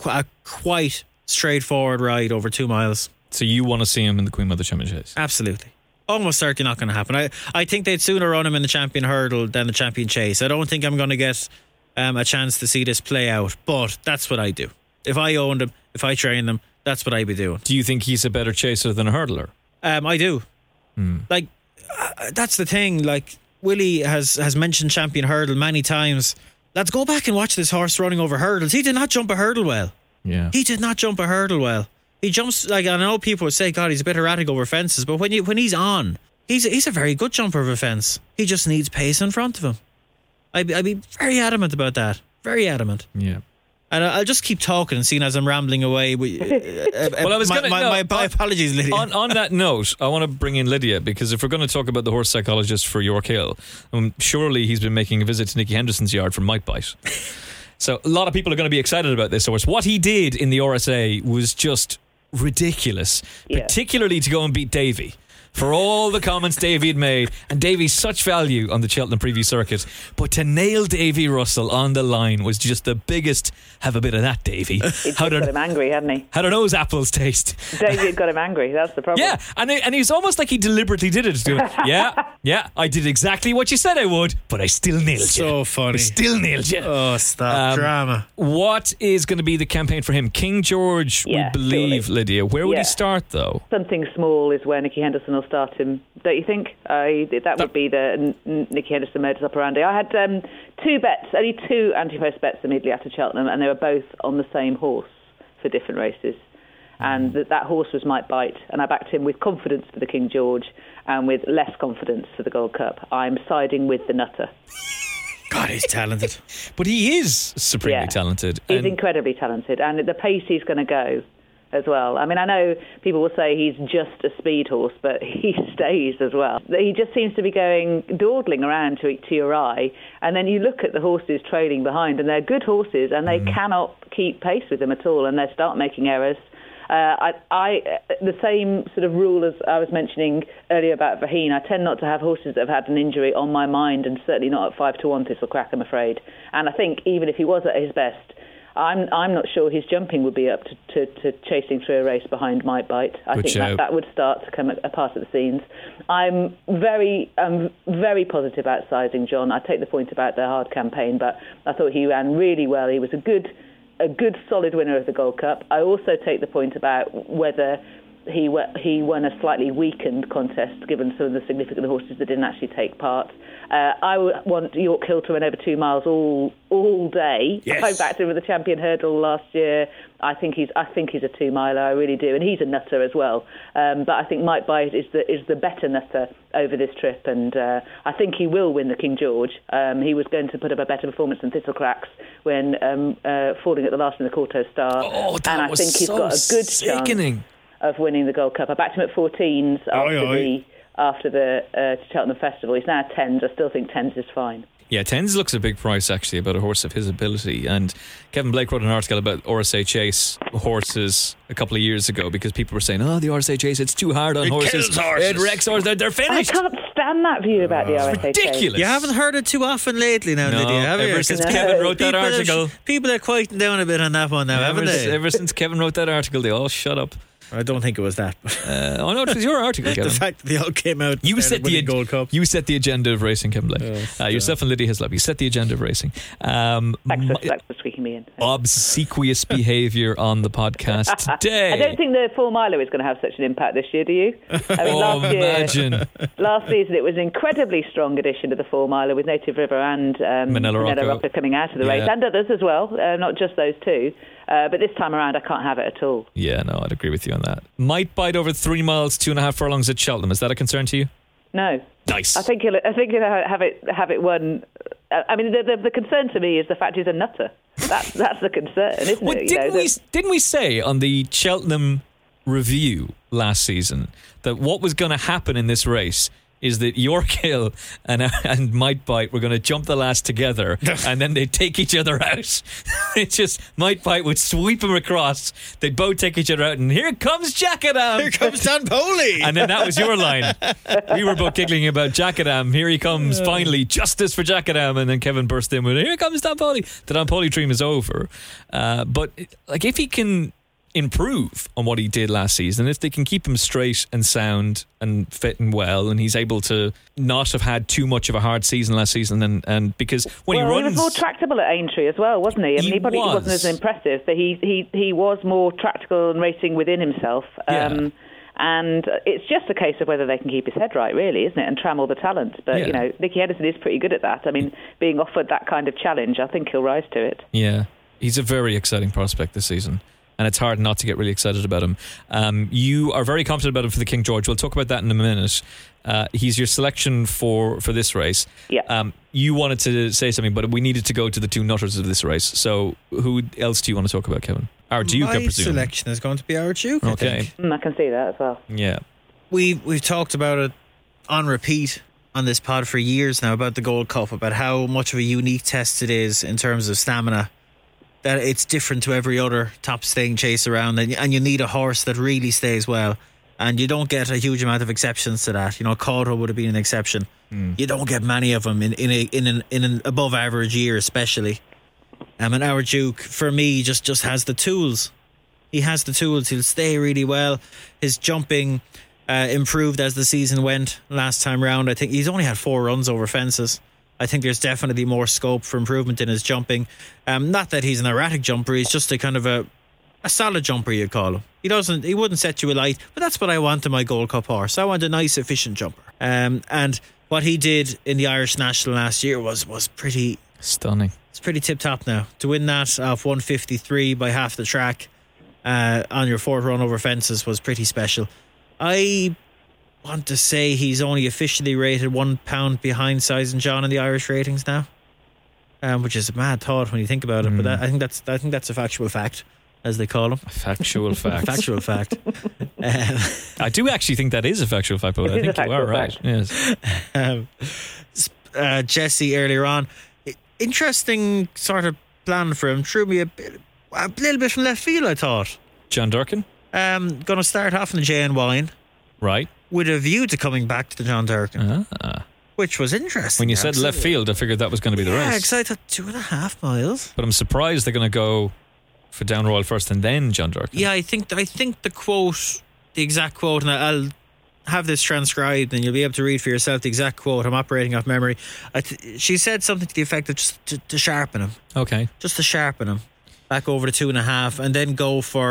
quite straightforward ride over 2 miles. So you want to see him in the Queen Mother Championship? Absolutely. Almost certainly not going to happen. I think they'd sooner run him in the Champion Hurdle than the Champion Chase. I don't think I'm going to get a chance to see this play out, but that's what I do. If I owned him, if I trained him, that's what I'd be doing. Do you think he's a better chaser than a hurdler? I do. Like, that's the thing. Like, Willie has mentioned Champion Hurdle many times. Let's go back and watch this horse running over hurdles. He did not jump a hurdle well. Yeah. He did not jump a hurdle well. He jumps, like, I know people would say, God, he's a bit erratic over fences, but when he's on, he's a very good jumper of a fence. He just needs pace in front of him. I'd be very adamant about that. Very adamant. Yeah. And I'll just keep talking and seeing as I'm rambling away. Well, I was my apologies, Lydia. On that note, I want to bring in Lydia because if we're going to talk about the horse psychologist for York Hill, surely he's been making a visit to Nicky Henderson's yard for Mike Bite. So a lot of people are going to be excited about this horse. What he did in the RSA was just ridiculous, particularly to go and beat Davy. For all the comments Davy had made, and Davy's such value on the Cheltenham Preview circuit, but to nail Davy Russell on the line was just the biggest. Have a bit of that, Davy. He'd got him angry, hadn't he? How do those apples taste? Davy had got him angry. That's the problem. Yeah, and he's almost like he deliberately did it. Yeah, I did exactly what you said I would, but I still nailed you. So funny. I still nailed you. Oh, stop. Drama. What is going to be the campaign for him? King George, we believe, surely. Lydia. Where would he start, though? Something small is where Nicky Henderson will start him, don't you think? That would be the Nicky Henderson modus operandi. I had 2 bets, only 2 anti-post bets immediately after Cheltenham, and they were both on the same horse for different races. And that horse was Mike Bite, and I backed him with confidence for the King George and with less confidence for the Gold Cup. I'm siding with the Nutter. God, he's talented. But he is supremely talented. He's incredibly talented, and the pace he's going to go as well. I mean, I know people will say he's just a speed horse, but he stays as well. He just seems to be going, dawdling around to your eye, and then you look at the horses trailing behind, and they're good horses, and they cannot keep pace with them at all, and they start making errors. The same sort of rule as I was mentioning earlier about Vaheen. I tend not to have horses that have had an injury on my mind, and certainly not at 5-1 Thistlecrack, I'm afraid. And I think even if he was at his best, I'm not sure his jumping would be up to chasing through a race behind Mike Bite. I think that would start to come apart at the seams. I'm very positive about sizing John. I take the point about the hard campaign, but I thought he ran really well. He was a good solid winner of the Gold Cup. I also take the point about whether he won a slightly weakened contest given some of the significant horses that didn't actually take part. I want York Hill to run over 2 miles all day. Yes. I backed him with the champion hurdle last year. I think he's a 2 miler. I really do, and he's a nutter as well. But I think Might Bite is the better nutter over this trip, and I think he will win the King George. He was going to put up a better performance than Thistlecracks when falling at the last in the Quarto Star. Oh, that and I was think he's so got a good sickening. chance of winning the Gold Cup. I backed him at 14s after the Cheltenham Festival. He's now 10s. I still think 10s is fine. Yeah, 10s looks a big price actually about a horse of his ability. And Kevin Blake wrote an article about RSA Chase horses a couple of years ago because people were saying, the RSA Chase, it's too hard on horses. Kills horses. It wrecks horses. They're finished. I can't stand that view about the RSA Chase. Ridiculous. You haven't heard it too often lately now, No, Lydia, have you? ever since No. Kevin wrote that article. People are quieting down a bit on that one now, haven't they? Ever since Kevin wrote that article, they all shut up. I don't think it was that. Oh no, it was your article, Kevin. The fact that they all came out You set the Gold Cup. You set the agenda of racing, Kevin Blake. Yourself and Lydia Hislop. You set the agenda of racing. Thanks for squeaking me in. Obsequious behaviour on the podcast today. I don't think the 4 miler is going to have such an impact this year, do you? I mean, imagine. Last season it was an incredibly strong addition to the 4 miler with Native River and Manila Rocco. Rocco coming out of the race, Yeah. and others as well, not just those two. But this time around, I can't have it at all. Yeah, no, I'd agree with you on that. Might Bite over 3 miles, 2.5 furlongs at Cheltenham. Is that a concern to you? No. Nice. I think he'll have it won. I mean, the concern to me is the fact he's a nutter. That's the concern, isn't Well, it? didn't we say on the Cheltenham review last season that what was going to happen in this race is that York Hill and Might Bite were going to jump the last together and then they'd take each other out. It's just Might Bite would sweep them across, they'd both take each other out, and here comes Jackadam. Here comes Dan Poley. And then that was your line. We were both giggling about Jackadam. Here he comes, finally, justice for Jackadam. And then Kevin burst in with, here comes Dan Poley. The Dan Poley dream is over. But like, if he can improve on what he did last season, if they can keep him straight and sound and fit and well, and he's able to not have had too much of a hard season last season, and because when he runs, he was more tractable at Aintree as well, wasn't he? I mean, he probably wasn't as impressive, but he was more tractable and racing within himself. Yeah. And it's just a case of whether they can keep his head right, really, isn't it? And trammel the talent. But, Yeah. Nicky Henderson is pretty good at that. I mean, being offered that kind of challenge, I think he'll rise to it. yeah, he's a very exciting prospect this season. And it's hard not to get really excited about him. You are very confident about him for the King George. We'll talk about that in a minute. He's your selection for this race. Yeah. You wanted to say something, but we needed to go to the two nutters of this race. So who else do you want to talk about, Kevin? Our Duke, I My presume. selection is going to be our Duke. I Okay. think. I can see that as well. Yeah. We've talked about it on repeat on this pod for years now about the Gold Cup, about how much of a unique test it is in terms of stamina. That it's different to every other top staying chase around, and you need a horse that really stays well, and you don't get a huge amount of exceptions to that. Cauto would have been an exception. You don't get many of them in an above average year, especially. And our Duke, for me, just has the tools. He has the tools. He'll stay really well. His jumping improved as the season went last time round. I think he's only had 4 runs over fences. I think there's definitely more scope for improvement in his jumping. Not that he's an erratic jumper, he's just a kind of a solid jumper, you'd call him. He wouldn't set you alight, but that's what I want in my Gold Cup horse. I want a nice, efficient jumper. And what he did in the Irish National last year was pretty Stunning. It's pretty tip top now. To win that off 153 by half the track on your 4th run over fences was pretty special. I want to say he's only officially rated £1 behind Size and John in the Irish ratings now, which is a mad thought when you think about it. But I think that's a factual fact, as they call them. Factual fact. Factual fact. I do actually think that is a factual fact, but I think you are right. Yes. Jesse earlier on, interesting sort of plan for him. Threw me a little bit from left field, I thought. John Durkin. Going to start off in the JN Wine. Right. With a view to coming back to the John Durkin, Ah. which was interesting. When you said left field, I figured that was going to be the Yeah, race. because I thought 2.5 miles. But I'm surprised they're going to go for Down Royal first and then John Durkin. Yeah, I think the quote, the exact quote, and I'll have this transcribed and you'll be able to read for yourself the exact quote. I'm operating off memory. She said something to the effect of just to sharpen him. Okay. Just to sharpen him back over to 2.5 and then go for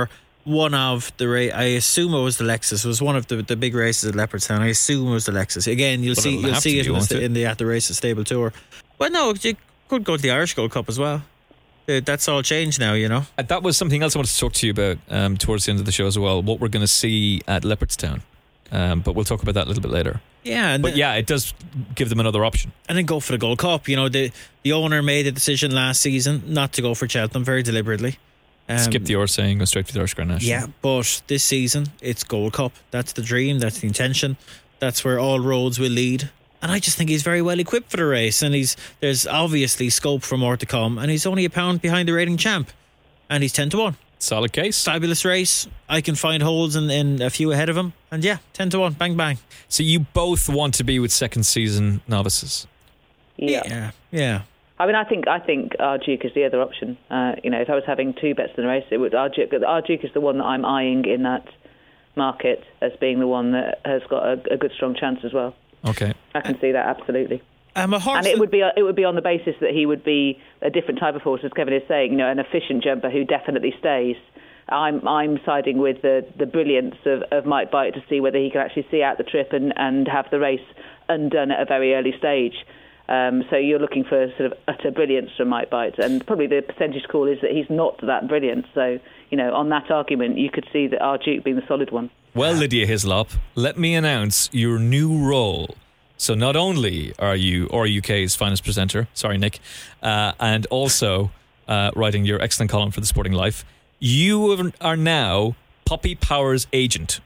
one of the I assume it was the Lexus. It was one of the big races at Leopardstown. I assume it was the Lexus. Again, you'll see it in the At the Races Stable Tour. Well, no, you could go to the Irish Gold Cup as well. That's all changed now, you know. That was something else I wanted to talk to you about towards the end of the show as well. What we're going to see at Leopardstown, but we'll talk about that a little bit later. Yeah, but it does give them another option. And then go for the Gold Cup. You know, the owner made a decision last season not to go for Cheltenham very deliberately. Skip the Orsay, go straight for the Irish Grand National. Yeah, but this season it's Gold Cup. That's the dream. That's the intention. That's where all roads will lead. And I just think he's very well equipped for the race. And there's obviously scope for more to come. And he's only a pound behind the reigning champ. And he's 10-1. Solid case. Fabulous race. I can find holes in a few ahead of him. And 10-1. Bang, bang. So you both want to be with second season novices? Yeah. I mean, I think Arduke is the other option. If I was having two bets in the race, it would Arduke is the one that I'm eyeing in that market as being the one that has got a good, strong chance as well. Okay, I can see that absolutely. A horse, and it would be on the basis that he would be a different type of horse, as Kevin is saying. An efficient jumper who definitely stays. I'm siding with the brilliance of Mike Bite to see whether he can actually see out the trip and have the race undone at a very early stage. So you're looking for sort of utter brilliance from Mike Bite, and probably the percentage call is that he's not that brilliant. So, on that argument, you could see that Arduke being the solid one. Well, Lydia Hislop, let me announce your new role. So not only are you RUK's finest presenter, sorry Nick, and also writing your excellent column for The Sporting Life, you are now Poppy Power's agent.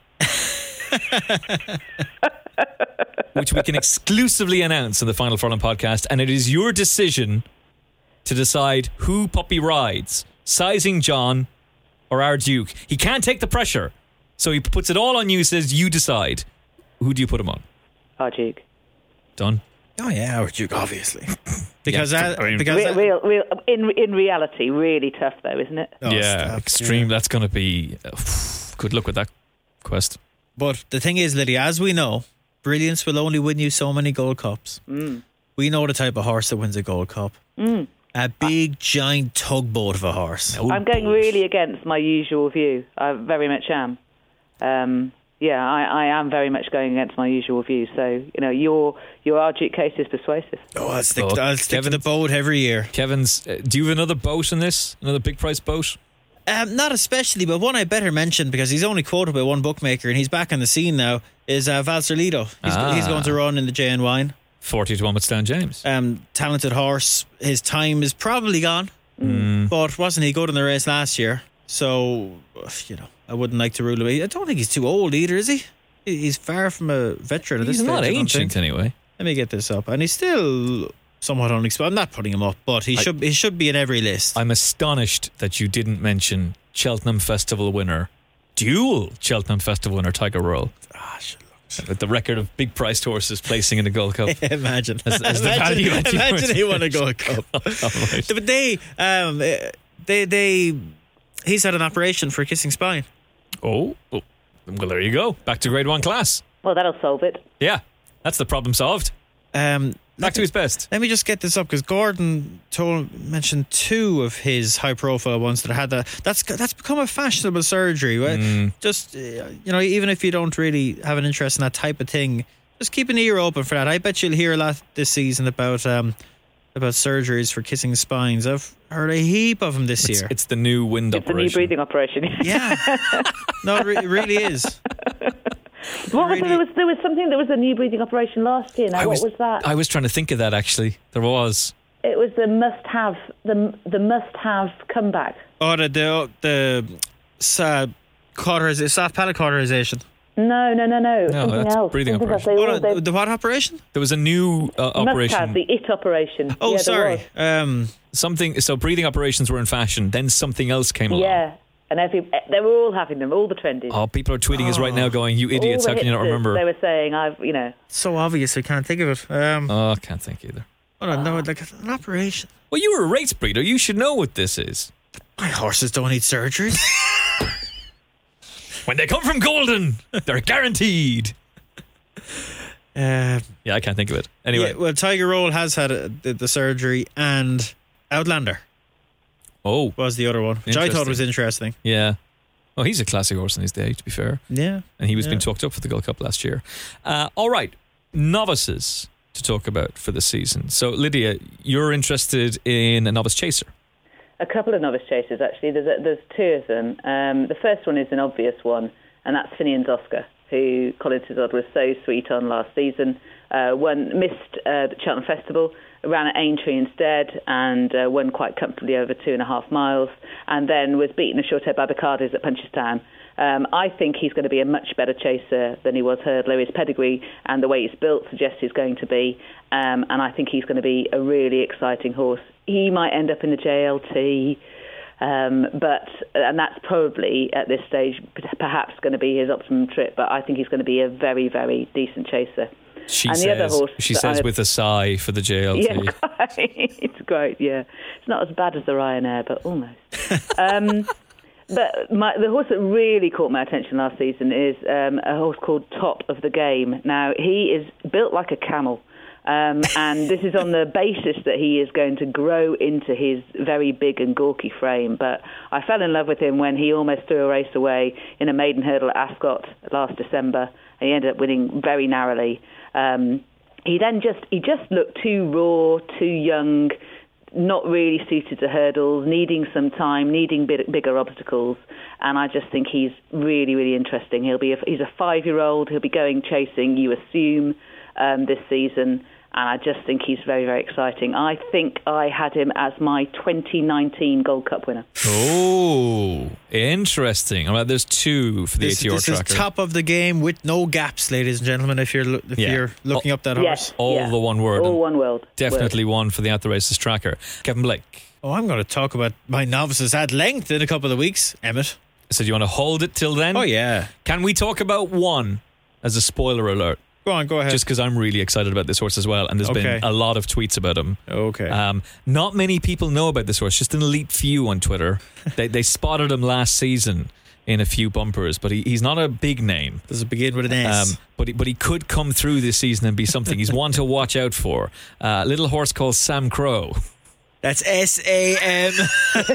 Which we can exclusively announce in the Final Furlong podcast, and it is your decision to decide who Poppy rides, Sizing John or Arduke. He can't take the pressure, so he puts it all on you, says you decide. Who do you put him on? Arduke. Done? Oh yeah, Arduke, obviously. Because in reality, really tough though, isn't it? Extreme. Yeah. That's going to be good luck with that quest. But the thing is, Lydia, as we know, brilliance will only win you so many Gold Cups. We know the type of horse that wins a Gold Cup. A big, giant tugboat of a horse. I'm going really against my usual view. I very much am. I am very much going against my usual view. So, your Arduke case is persuasive. I'll stick to the boat every year. Kevin's, do you have another boat in this? Another big price boat? Not especially, but one I better mention because he's only quoted by one bookmaker and he's back on the scene now is Valserlido. He's going to run in the JN. 40-1 with Stan James. Talented horse. His time is probably gone, but wasn't he good in the race last year? So, I wouldn't like to rule him. I don't think he's too old either, is he? He's far from a veteran at this stage. He's not ancient anyway. Let me get this up. And he's still somewhat unexpected. I'm not putting him up, but he should be in every list. I'm astonished that you didn't mention Cheltenham Festival winner, dual Cheltenham Festival winner Tiger Royal. With the record of big priced horses placing in the Gold Cup. Imagine. Imagine he won a Gold Cup. Right. But he's had an operation for a kissing spine. Oh, well, there you go. Back to Grade 1 class. Well, that'll solve it. Yeah, that's the problem solved. Back to his best. Let me just get this up because Gordon mentioned two of his high-profile ones that had that. That's become a fashionable surgery. Right? Just even if you don't really have an interest in that type of thing, just keep an ear open for that. I bet you'll hear a lot this season about surgeries for kissing spines. I've heard a heap of them this year. It's the new wind operation. It's the new breathing operation. Yeah. No, it really is. What was there was something that was a new breathing operation last year. What was that? I was trying to think of that actually. There was. It was the must-have comeback. Oh, the soft palate cauterization. No. Something that's else. Breathing something operation. Else. The what operation? There was a new operation. Must-have, the IT operation. Oh, sorry. So breathing operations were in fashion. Then something else came along. Yeah. And they were all having them, all the trendies. Oh, people are tweeting us right now going, you idiots, how can you not remember? They were saying, so obvious I can't think of it. I can't think either. Oh, no, like an operation. Well, you were a race breeder. You should know what this is. My horses don't need surgery. When they come from Golden, they're guaranteed. I can't think of it. Anyway. Yeah, well, Tiger Roll has had the surgery, and Outlander. Oh, was the other one, which I thought was interesting. Yeah. Well, he's a classy horse in his day, to be fair. Yeah. And he was being talked up for the Gold Cup last year. All right, novices to talk about for the season. So, Lydia, you're interested in a novice chaser. A couple of novice chasers, actually. There's two of them. The first one is an obvious one, and that's Finian's Oscar, who Colin Tizard was so sweet on last season. Missed the Cheltenham Festival, ran at Aintree instead, and won quite comfortably over 2.5 miles, and then was beaten at Shorthair Babacardes at Punchestown. I think he's going to be a much better chaser than he was hurdler. His pedigree and the way he's built suggests he's going to be, and I think he's going to be a really exciting horse. He might end up in the JLT, and that's probably at this stage perhaps going to be his optimum trip, but I think he's going to be a very, very decent chaser. She says with a sigh for the JLT. Yeah, it's great, yeah. It's not as bad as the Ryanair, but almost. But the horse that really caught my attention last season is a horse called Top of the Game. Now, he is built like a camel, and this is on the basis that he is going to grow into his very big and gawky frame. But I fell in love with him when he almost threw a race away in a maiden hurdle at Ascot last December, and he ended up winning very narrowly. He just looked too raw, too young, not really suited to hurdles, needing some time, needing bigger obstacles, and I just think he's really, really interesting. He's a 5-year-old. He'll be going chasing, you assume, this season, and I just think he's very, very exciting. I think I had him as my 2019 Gold Cup winner. Oh, interesting. All right, there's two for the ATR This tracker. is Top of the Game with no gaps, ladies and gentlemen, if you're looking up that horse. All the one word. All one word. Definitely one for the At the Races tracker. Kevin Blake. Oh, I'm going to talk about my novices at length in a couple of weeks, Emmett. So do you want to hold it till then? Oh, yeah. Can we talk about one as a spoiler alert? Go ahead. Just because I'm really excited about this horse as well, and there's been a lot of tweets about him. Okay. Not many people know about this horse, just an elite few on Twitter. They spotted him last season in a few bumpers, but he's not a big name. Does it begin with an S? But he could come through this season and be something. He's one to watch out for. A little horse called Sam Crow. That's SAMCRO.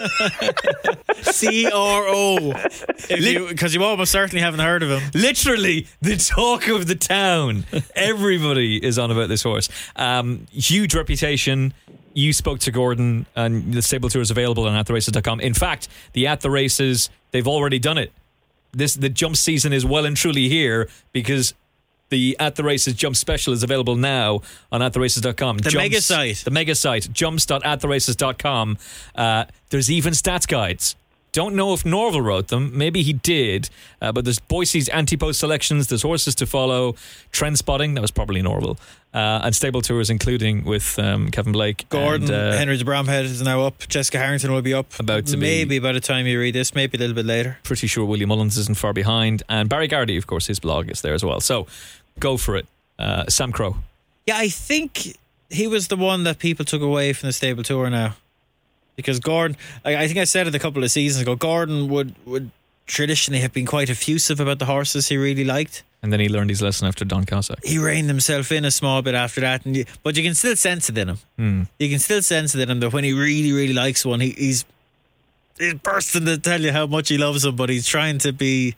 Because you almost certainly haven't heard of him. Literally the talk of the town. Everybody is on about this horse. Huge reputation. You spoke to Gordon, and the stable tour is available on attheraces.com. In fact, the At the Races, they've already done it. The jump season is well and truly here, because the At the Races Jump Special is available now on attheraces.com. The mega site. The mega site, jumps.attheraces.com. There's even stats guides. Don't know if Norval wrote them. Maybe he did. But there's Boise's anti-post selections. There's horses to follow. Trend spotting. That was probably Norval. And stable tours, including with Kevin Blake. Gordon, and, Henry de Bromhead is now up. Jessica Harrington will be up. Maybe by the time you read this. Maybe a little bit later. Pretty sure William Mullins isn't far behind. And Barry Gardy, of course, his blog is there as well. So go for it. Sam Crow. Yeah, I think he was the one that people took away from the stable tour now. Because Gordon, I think I said it a couple of seasons ago, Gordon would traditionally have been quite effusive about the horses he really liked. And then he learned his lesson after Don Cossack. He reined himself in a small bit after that. But you can still sense it in him. You can still sense it in him that when he really, really likes one, he's bursting to tell you how much he loves him, but he's trying to be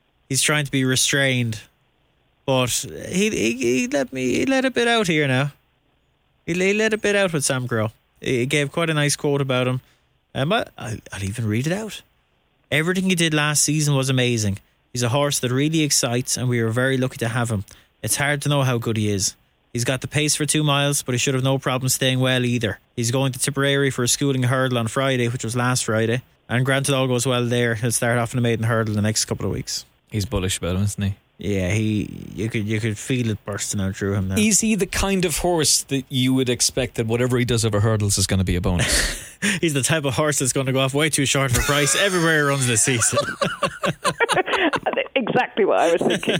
restrained. But he let a bit out here now. He let a bit out with Sam Crow. He gave quite a nice quote about him. I'll even read it out. Everything he did last season was amazing. He's a horse that really excites, and we are very lucky to have him. It's hard to know how good he is. He's got the pace for 2 miles, but he should have no problem staying well either. He's going to Tipperary for a schooling hurdle on Friday, which was last Friday. And granted all goes well there, he'll start off in a maiden hurdle the next couple of weeks. He's bullish about him, isn't he? Yeah, you could feel it bursting out through him now. Is he the kind of horse that you would expect that whatever he does over hurdles is going to be a bonus? He's the type of horse that's going to go off way too short of a price everywhere he runs this season. Exactly what I was thinking.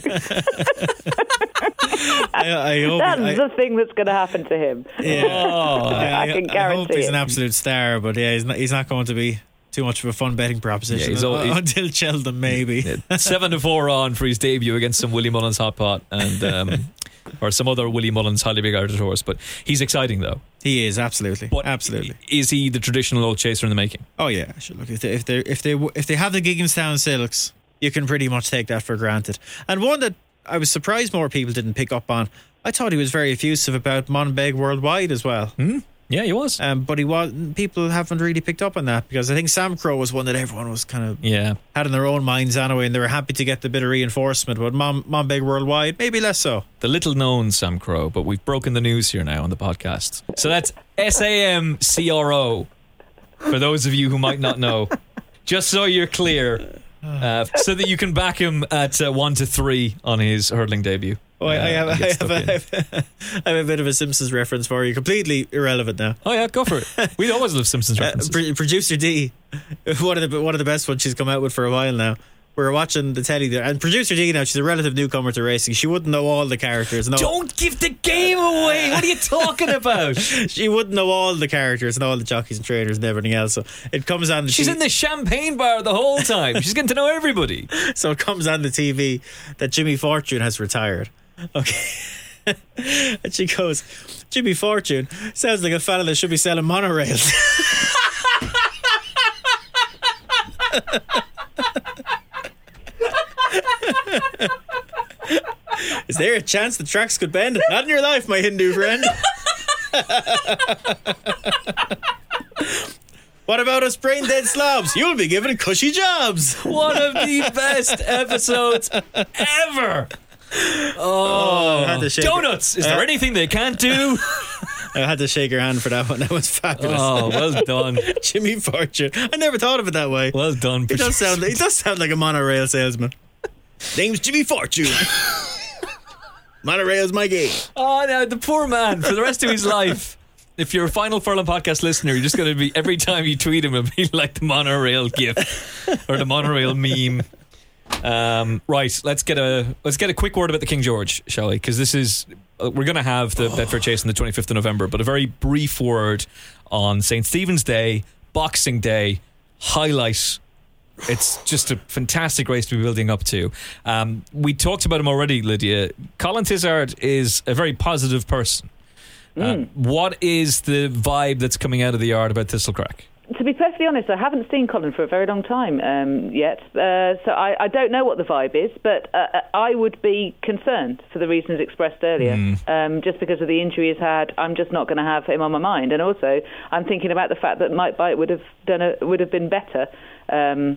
That's the thing that's going to happen to him. Yeah, I can guarantee I hope he's it. an absolute star, but yeah, he's not going to be too much of a fun betting proposition until Cheltenham, maybe. 7-4 on for his debut against some William Mullins hot pot, and or some other Willie Mullins highly regarded horse. But he's exciting though. He is absolutely. But absolutely. Is he the traditional old chaser in the making? Oh yeah, sure. Look, if they have the Gigginstown Silks, you can pretty much take that for granted. And one that I was surprised more people didn't pick up on, I thought he was very effusive about Monbeg Worldwide as well. Yeah, he was. But he was. People haven't really picked up on that, because I think Sam Crow was one that everyone was kind of had in their own minds anyway, and they were happy to get the bit of reinforcement. But Monbeg Worldwide, maybe less so. The little known Sam Crow, but we've broken the news here now on the podcast. So that's SAMCRO, for those of you who might not know. Just so you're clear, so that you can back him at 1-3 on his hurling debut. Oh, I have a bit of a Simpsons reference for you. Completely irrelevant now. Oh yeah, go for it. We always love Simpsons references. Producer D, one of the best ones she's come out with for a while now. We were watching the telly there, and Producer D now, she's a relative newcomer to racing. She wouldn't know all the characters. No. Don't give the game away. What are you talking about? She wouldn't know all the characters and all the jockeys and trainers and everything else. So it comes on. She's in the champagne bar the whole time. She's getting to know everybody. So it comes on the TV that Jimmy Fortune has retired. Okay. And she goes, Jimmy Fortune sounds like a fella that should be selling monorails. Is there a chance the tracks could bend? Not in your life, my Hindu friend. What about us brain dead slobs? You'll be given cushy jobs. One of the best episodes ever. Donuts. Is there anything they can't do? I had to shake her hand for that one. That was fabulous. Oh, well done, Jimmy Fortune. I never thought of it that way. Well done. He does sound like a monorail salesman. Name's Jimmy Fortune. Monorail's my game. Oh, now the poor man for the rest of his life. If you're a Final Furlong podcast listener, you're just going to be, every time you tweet him, it'll be like the monorail gif or the monorail meme. Right, let's get a quick word about the King George, shall we? Because this is we're going to have the Betfair Chase on the 25th of November, but a very brief word on St. Stephen's Day, Boxing Day, highlight. It's just a fantastic race to be building up to. We talked about him already, Lydia. Colin Tizard is a very positive person. What is the vibe that's coming out of the yard about Thistlecrack? To be perfectly honest, I haven't seen Colin for a very long time yet, so I don't know what the vibe is, but I would be concerned for the reasons expressed earlier. Just because of the injury he's had, I'm just not going to have him on my mind. And also, I'm thinking about the fact that Mike Bite would have been better, in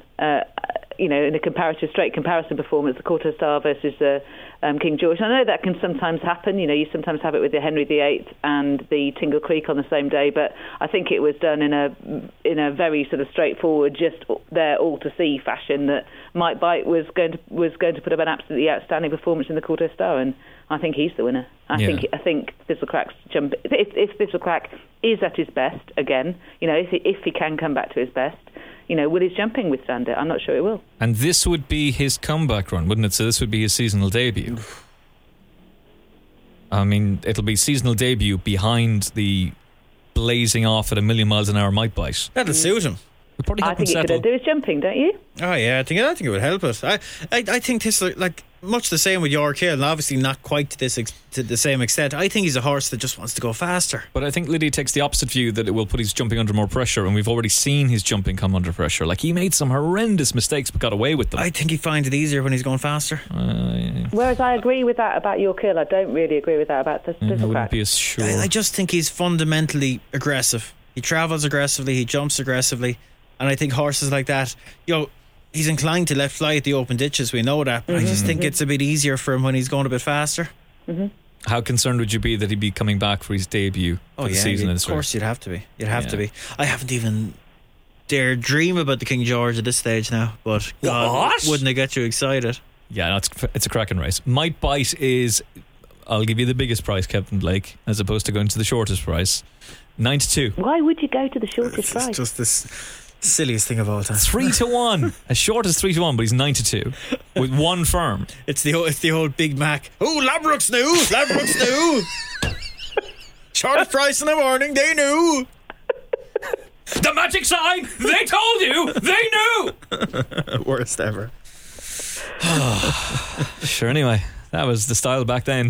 a straight comparison performance, the Quarter Star versus King George. I know that can sometimes happen. You sometimes have it with the Henry VIII and the Tingle Creek on the same day, but I think it was done in a very sort of straightforward, just there all to see fashion, that Mike Bite was going to put up an absolutely outstanding performance in the Quarter Star, and I think he's the winner. I think Thistlecrack's jump. If Thistlecrack is at his best again, if he can come back to his best, will his jumping withstand it? I'm not sure it will. And this would be his comeback run, wouldn't it? So this would be his seasonal debut. I mean, it'll be seasonal debut behind the blazing off at 1,000,000 miles an hour Mike Bite. That'll suit him. I think it could do his jumping, don't you? Oh yeah, I think it would help it. I think this, like much the same with York Hill, and obviously not quite to the same extent. I think he's a horse that just wants to go faster. But I think Lydia takes the opposite view, that it will put his jumping under more pressure, and we've already seen his jumping come under pressure. Like, he made some horrendous mistakes but got away with them. I think he finds it easier when he's going faster. Yeah. Whereas I agree with that about York Hill. I don't really agree with that about Thistlecrack. I wouldn't be as sure. I just think he's fundamentally aggressive. He travels aggressively, he jumps aggressively. And I think horses like that, he's inclined to let fly at the open ditches, we know that, but I just think it's a bit easier for him when he's going a bit faster. How concerned would you be that he'd be coming back for his debut for the season? Of course you'd have to be. To be. I haven't even dared dream about the King George at this stage now, but God, wouldn't it get you excited? Yeah, no, it's a cracking race. Mike Bite is, I'll give you the biggest price, Kevin Blake, as opposed to going to the shortest price. 9-2. Why would you go to the shortest price? It's just this silliest thing of all time. 3-1, as short as 3-1, but he's 9-2 with one firm. It's the old Big Mac. Oh, Ladbrokes knew. Shortest price in the morning, they knew. The magic sign, they told you, they knew. Worst ever. Sure. Anyway, that was the style back then.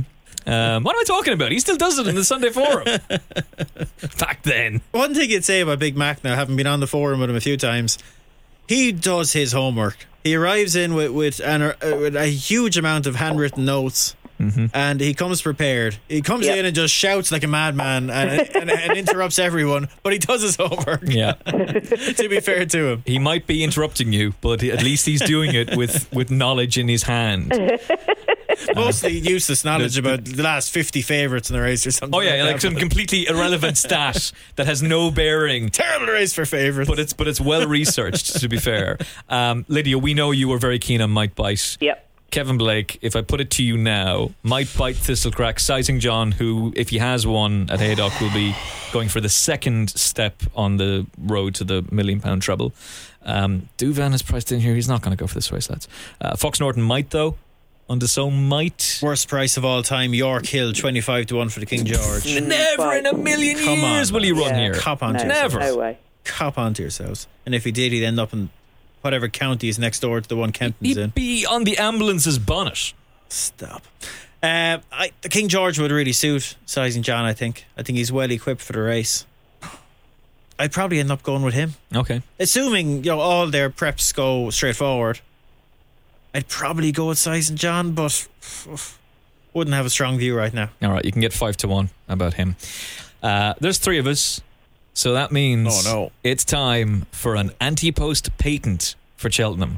What am I talking about? He still does it in the Sunday Forum. Back then. One thing you'd say about Big Mac now, having been on the forum with him a few times, he does his homework. He arrives in with a huge amount of handwritten notes. Mm-hmm. And he comes prepared. He comes in and just shouts like a madman and interrupts everyone, but he does his homework. Yeah. To be fair to him. He might be interrupting you, but at least he's doing it with knowledge in his hand. Mostly useless knowledge about the last 50 favourites in the race or something. Oh yeah, like that, some completely irrelevant stat that has no bearing. Terrible race for favourites. But it's well researched, to be fair. Lydia, we know you were very keen on Might Bite. Yep. Kevin Blake, if I put it to you now, Might Bite Thistlecrack, Sizing John, who, if he has one at Haydock, will be going for the second step on the road to the £1 million treble. Duvan is priced in here. He's not going to go for this race, lads. Fox Norton might, though. Undissown might. Worst price of all time, York Hill, 25-1 for the King George. Never in a million years will he run here. Cop on to Never. No way. Cop on to yourselves. And if he did, he'd end up in whatever county is next door to the one Kenton's in. He'd be on the ambulance's bonnet. Stop. The King George would really suit Sizing John, I think. I think he's well equipped for the race. I'd probably end up going with him. Okay. Assuming all their preps go straightforward, I'd probably go with Sizing John, but wouldn't have a strong view right now. All right, you can get 5-1 about him. There's three of us. So that means it's time for an anti-post patent for Cheltenham.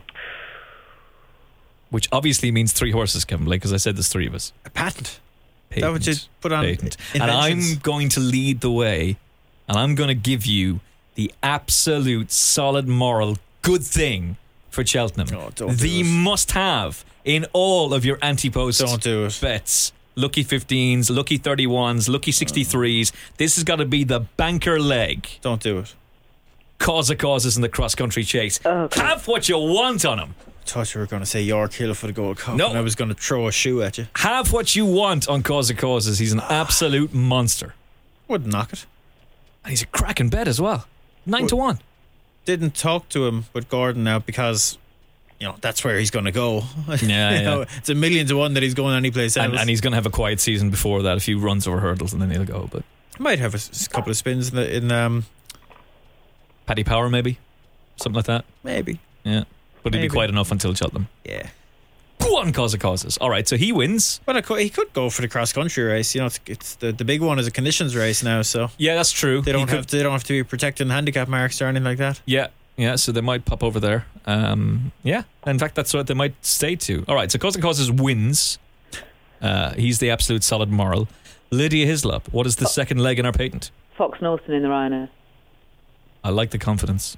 Which obviously means three horses, Kevin Blake, because I said there's three of us. A patent? Patent. That would you put on patent. And I'm going to lead the way, and I'm going to give you the absolute solid moral good thing for Cheltenham. Oh, don't the do it. must-have in all of your anti-post Don't do it. bets. Lucky 15s, lucky 31s, lucky 63s. This has got to be the banker leg. Don't do it. Cause of causes in the cross-country chase. Okay. Have what you want on him. I thought you were going to say York Hill for the Gold Cup. No. And I was going to throw a shoe at you. Have what you want on Cause of Causes. He's an absolute monster. Wouldn't knock it. And he's a cracking bet as well. 9-1. Didn't talk to him with Gordon now because that's where he's going to go. Yeah. It's 1,000,000 to 1 that he's going anyplace else. And he's going to have a quiet season before that. A few runs over hurdles and then he'll go. But might have a couple of spins in Paddy Power maybe, something like that. maybe. Yeah, but it'd be quite enough until Cheltenham. Yeah. Go on, Cause of Causes. All right, so he wins. Well, he could go for the cross country race. It's the big one is a conditions race now, so Yeah, that's true. they don't have to be protecting handicap marks or anything like that. Yeah, so they might pop over there. Yeah, in fact, that's what they might stay to. All right, so Cause of Causes wins. He's the absolute solid moral. Lydia Hislop, what is the second leg in our patent? Fox Norton in the Rhino. I like the confidence.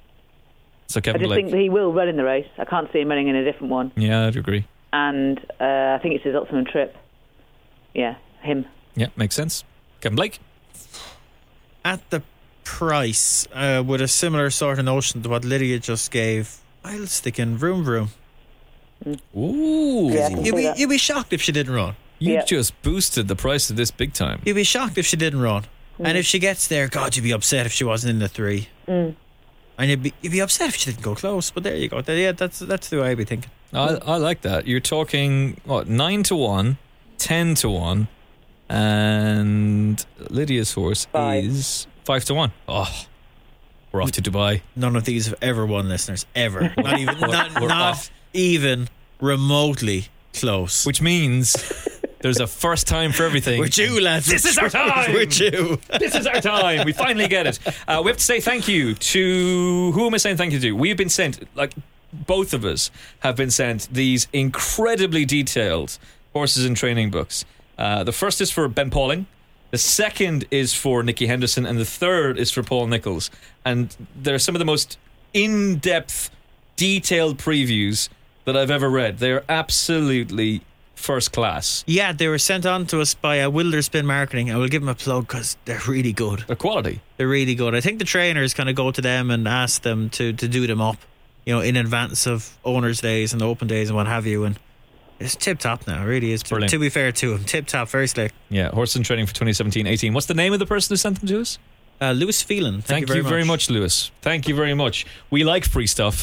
So I Kevin just Blake. think that he will run in the race. I can't see him running in a different one. Yeah, I'd agree. And I think it's his ultimate trip. Yeah, him. Yeah, makes sense. Kevin Blake. At the price, with a similar sort of notion to what Lydia just gave, I'll stick in Vroom Vroom. Ooh. Yeah, I can see that. You'd be shocked if she didn't run. You Yeah. just boosted the price of this big time. You'd be shocked if she didn't run. And if she gets there, God, you'd be upset if she wasn't in the 3. And you'd be upset if she didn't go close. But there you go. Yeah, that's the way I'd be thinking. I like that. You're talking, 9-1, 10-1, and Lydia's horse is 5-1. Oh, we're off to Dubai. None of these have ever won, listeners. Ever. Not even, We're not off. even remotely close. Which means there's a first time for everything. We're due, lads. This is our time. We're due. This is our time. We finally get it. We have to say thank you to... Who am I saying thank you to? We've been sent, both of us have been sent these incredibly detailed horses and training books. The first is for Ben Pauling. The second is for Nicky Henderson. And the third is for Paul Nichols. And they're some of the most in-depth, detailed previews that I've ever read. They're absolutely first class. Yeah, they were sent on to us by Wilder Spin Marketing. I will give them a plug because they're really good. They're quality. They're really good. I think the trainers kind of go to them and ask them to do them up, in advance of owners' days and open days and what have you. And it's tip top now, it really is. Brilliant. To be fair to him, tip top, very slick. Yeah, horse and training for 2017-18. What's the name of the person who sent them to us? Lewis Phelan. Thank you very much, Lewis. Thank you very much. We like free stuff.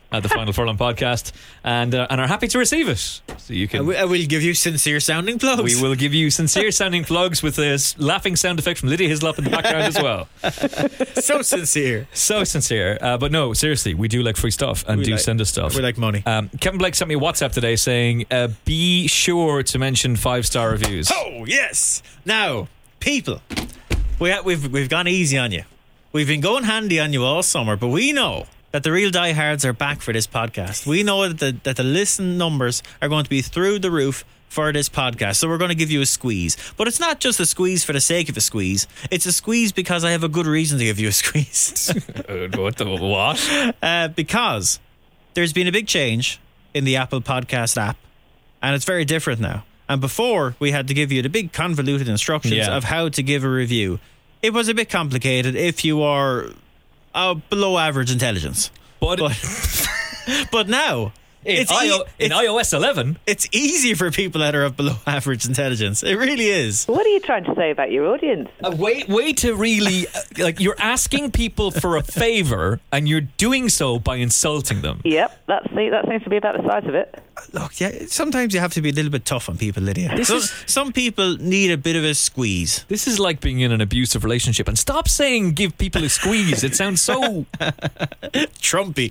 at the Final Furlong podcast, and are happy to receive it. So you can. I will give you sincere sounding plugs. We will give you sincere sounding plugs with this laughing sound effect from Lydia Hislop in the background as well. So sincere. So sincere. But no, seriously, we do like free stuff and send us stuff. We like money. Kevin Blake sent me a WhatsApp today saying, be sure to mention 5-star reviews. Oh, yes. Now, people, we've gone easy on you. We've been going handy on you all summer, but we know that the real diehards are back for this podcast. We know that the listen numbers are going to be through the roof for this podcast, so we're going to give you a squeeze. But it's not just a squeeze for the sake of a squeeze. It's a squeeze because I have a good reason to give you a squeeze. What? Because there's been a big change in the Apple Podcast app, and it's very different now. And before, we had to give you the big convoluted instructions of how to give a review. It was a bit complicated if you are below average intelligence. But now, in iOS 11, it's easy for people that are of below average intelligence. It really is. What are you trying to say about your audience? Way to really like you're asking people for a favour and you're doing so by insulting them. Yep, that seems to be about the size of it. Look, yeah, sometimes you have to be a little bit tough on people, Lydia. Some people need a bit of a squeeze. This is like being in an abusive relationship. And stop saying give people a squeeze. It sounds so Trumpy.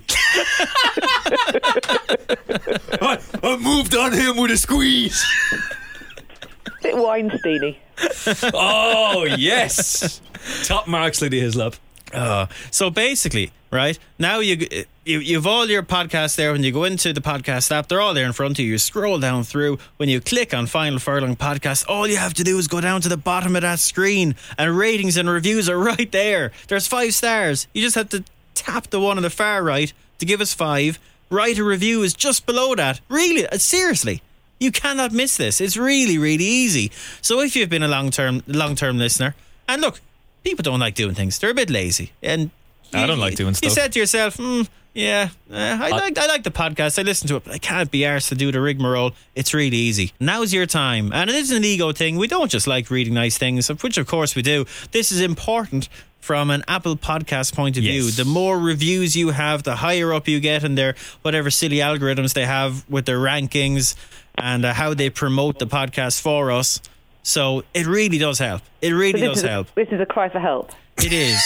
I moved on him with a squeeze. Bit Weinstein-y. Oh, yes. Top marks, Lydia Hislop. So basically, right, now you've all your podcasts there. When you go into the podcast app, they're all there in front of you. You scroll down through. When you click on Final Furlong Podcast, all you have to do is go down to the bottom of that screen, and ratings and reviews are right there. There's 5 stars. You just have to tap the one on the far right to give us 5. Write a review is just below that. Really, seriously, you cannot miss this. It's really, really easy. So if you've been a long-term listener, and look, people don't like doing things. They're a bit lazy. And I don't like doing stuff. You said to yourself, I like the podcast. I listen to it, but I can't be arsed to do the rigmarole. It's really easy. Now's your time. And it isn't an ego thing. We don't just like reading nice things, which of course we do. This is important from an Apple Podcast point of view. The more reviews you have, the higher up you get in their whatever silly algorithms they have with their rankings and how they promote the podcast for us. So it really does help. It really does help. This is a cry for help. It is.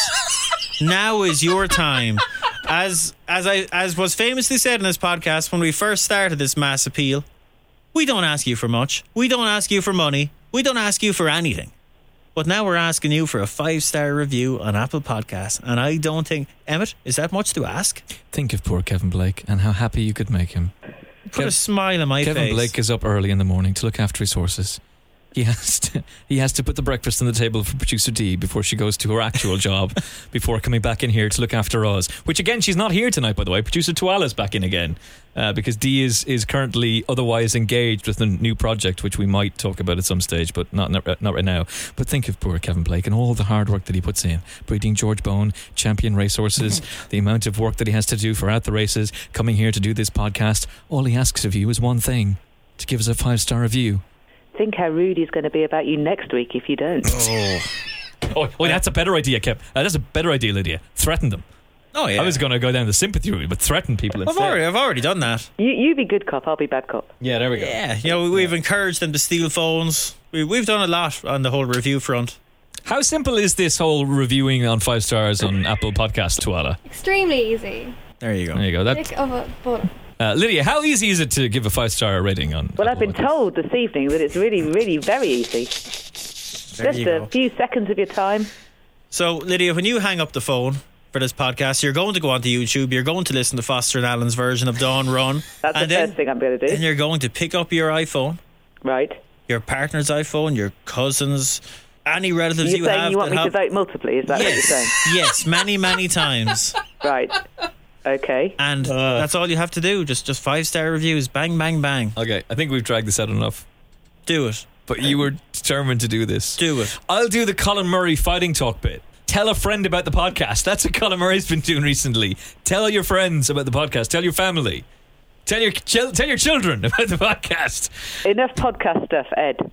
Now is your time. As was famously said in this podcast when we first started this mass appeal, we don't ask you for much. We don't ask you for money. We don't ask you for anything. But now we're asking you for a 5-star review on Apple Podcasts. And I don't think... Emmett, is that much to ask? Think of poor Kevin Blake and how happy you could make him. Put a smile on my face. Kevin Blake is up early in the morning to look after his horses. He has to put the breakfast on the table for producer Dee before she goes to her actual job, before coming back in here to look after us. Which again, she's not here tonight, by the way. Producer Tuala's back in again because Dee is currently otherwise engaged with a new project, which we might talk about at some stage, but not right now. But think of poor Kevin Blake and all the hard work that he puts in, breeding George Bone, champion racehorses, the amount of work that he has to do for Out the Races, coming here to do this podcast. All he asks of you is one thing: to give us a 5-star review. Think how rude he's going to be about you next week if you don't. Oh, that's a better idea, Kev. That's a better idea, Lydia. Threaten them. Oh, yeah. I was going to go down the sympathy route, but threaten people instead. I've already done that. You be good cop, I'll be bad cop. Yeah, there we go. Yeah, we've encouraged them to steal phones. We've done a lot on the whole review front. How simple is this whole reviewing on 5 stars on Apple Podcasts, Tuala? Extremely easy. There you go. There you go. Click of a button. Lydia, how easy is it to give a 5-star rating on? Well, Apple I've been Podcasts? told this evening that it's really, really very easy. There Just you a go. few seconds of your time. So, Lydia, when you hang up the phone for this podcast, you're going to go onto YouTube, you're going to listen to Foster and Allen's version of Dawn Run. That's the first thing I'm going to do. And you're going to pick up your iPhone, Right. your partner's iPhone, your cousin's, any relatives You're you saying have. you want that me to have- vote multiply, is that what you're saying? Yes, many, many times. Right. Okay. And that's all you have to do. Just 5-star reviews. Bang, bang, bang. Okay, I think we've dragged this out enough. Do it. But you were determined to do this. Do it. I'll do the Colin Murray fighting talk bit. Tell a friend about the podcast. That's what Colin Murray's been doing recently. Tell your friends about the podcast. Tell your family. Tell your children about the podcast. Enough podcast stuff, Ed.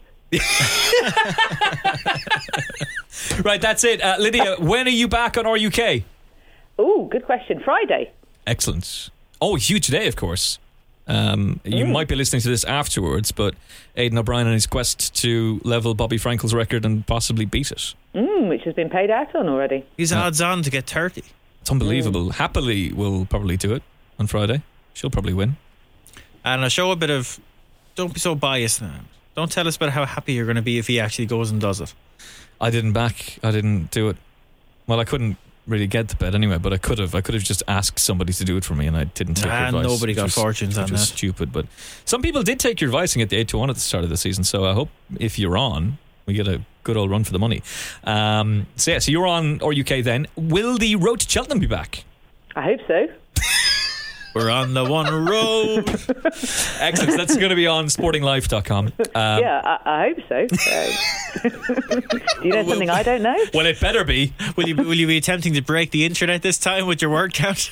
Right, that's it. Lydia, when are you back on RUK? Oh, good question. Friday. Excellent. Oh, huge day, of course. You might be listening to this afterwards, but Aidan O'Brien on his quest to level Bobby Frankel's record and possibly beat it. Which has been paid out on already. He's odds on to get 30. It's unbelievable. Happily will probably do it on Friday. She'll probably win. And I'll show a bit of... Don't be so biased now. Don't tell us about how happy you're going to be if he actually goes and does it. I didn't do it. Well, I couldn't really get the bet anyway, but I could have just asked somebody to do it for me, and I didn't take your advice. Nobody got fortunes on that. Which was stupid, but some people did take your advice and get the 8-1 at the start of the season, so I hope if you're on, we get a good old run for the money. So you're on or UK then. Will the Road to Cheltenham be back? I hope so. We're on the one road. Excellent. That's going to be on sportinglife.com. Yeah, I hope so. Do you know something I don't know? Well, it better be. Will you be attempting to break the internet this time with your word count?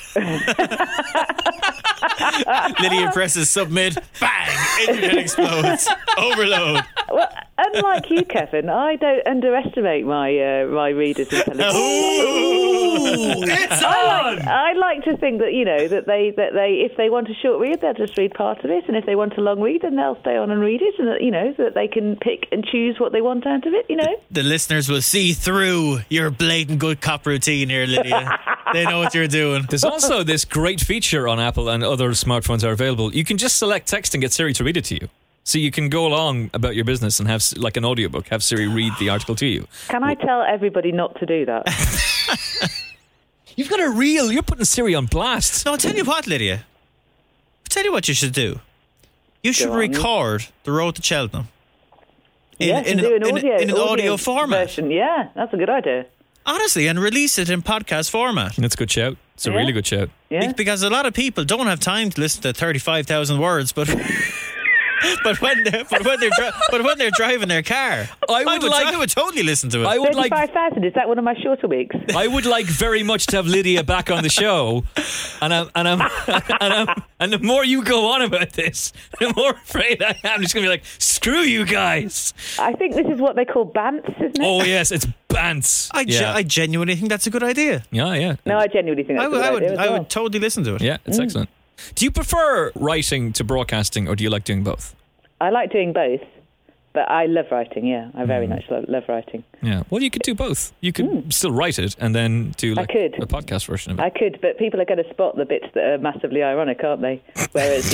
Lydia presses submit. Bang! Internet explodes. Overload. Well, unlike you, Kevin, I don't underestimate my readers' intelligence. It's on! I like to think that that they if they want a short read, they'll just read part of it, and if they want a long read, then they'll stay on and read it, and so that they can pick and choose what they want out of it. The listeners will see through your blatant good cop routine here, Lydia. They know what you're doing. There's also this great feature on Apple, and other smartphones are available. You can just select text and get Siri to read it to you. So you can go along about your business and have like an audiobook, have Siri read the article to you. Can I tell everybody not to do that? You've got you're putting Siri on blast. No, I'll tell you what, Lydia. I'll tell you what you should do. You should record the Road to Cheltenham. In an audio format. Version. Yeah, that's a good idea. Honestly, and release it in podcast format. That's a good shout. It's a really good shout. Yeah. Because a lot of people don't have time to listen to 35,000 words, but when they're driving their car, I would totally listen to it. 35,000, is that one of my shorter weeks? I would like very much to have Lydia back on the show, and the more you go on about this, the more afraid I am. I'm just going to be like, screw you guys. I think this is what they call bants, isn't it? Oh yes, it's bants. I genuinely think that's a good idea. Yeah. No, I genuinely think that's a good idea. I would totally listen to it. Yeah, it's excellent. Do you prefer writing to broadcasting, or do you like doing both? I like doing both, but I love writing, yeah. I very much love writing. Yeah. Well, you could do both. You could still write it and then do a podcast version of it. I could, but people are going to spot the bits that are massively ironic, aren't they? Whereas,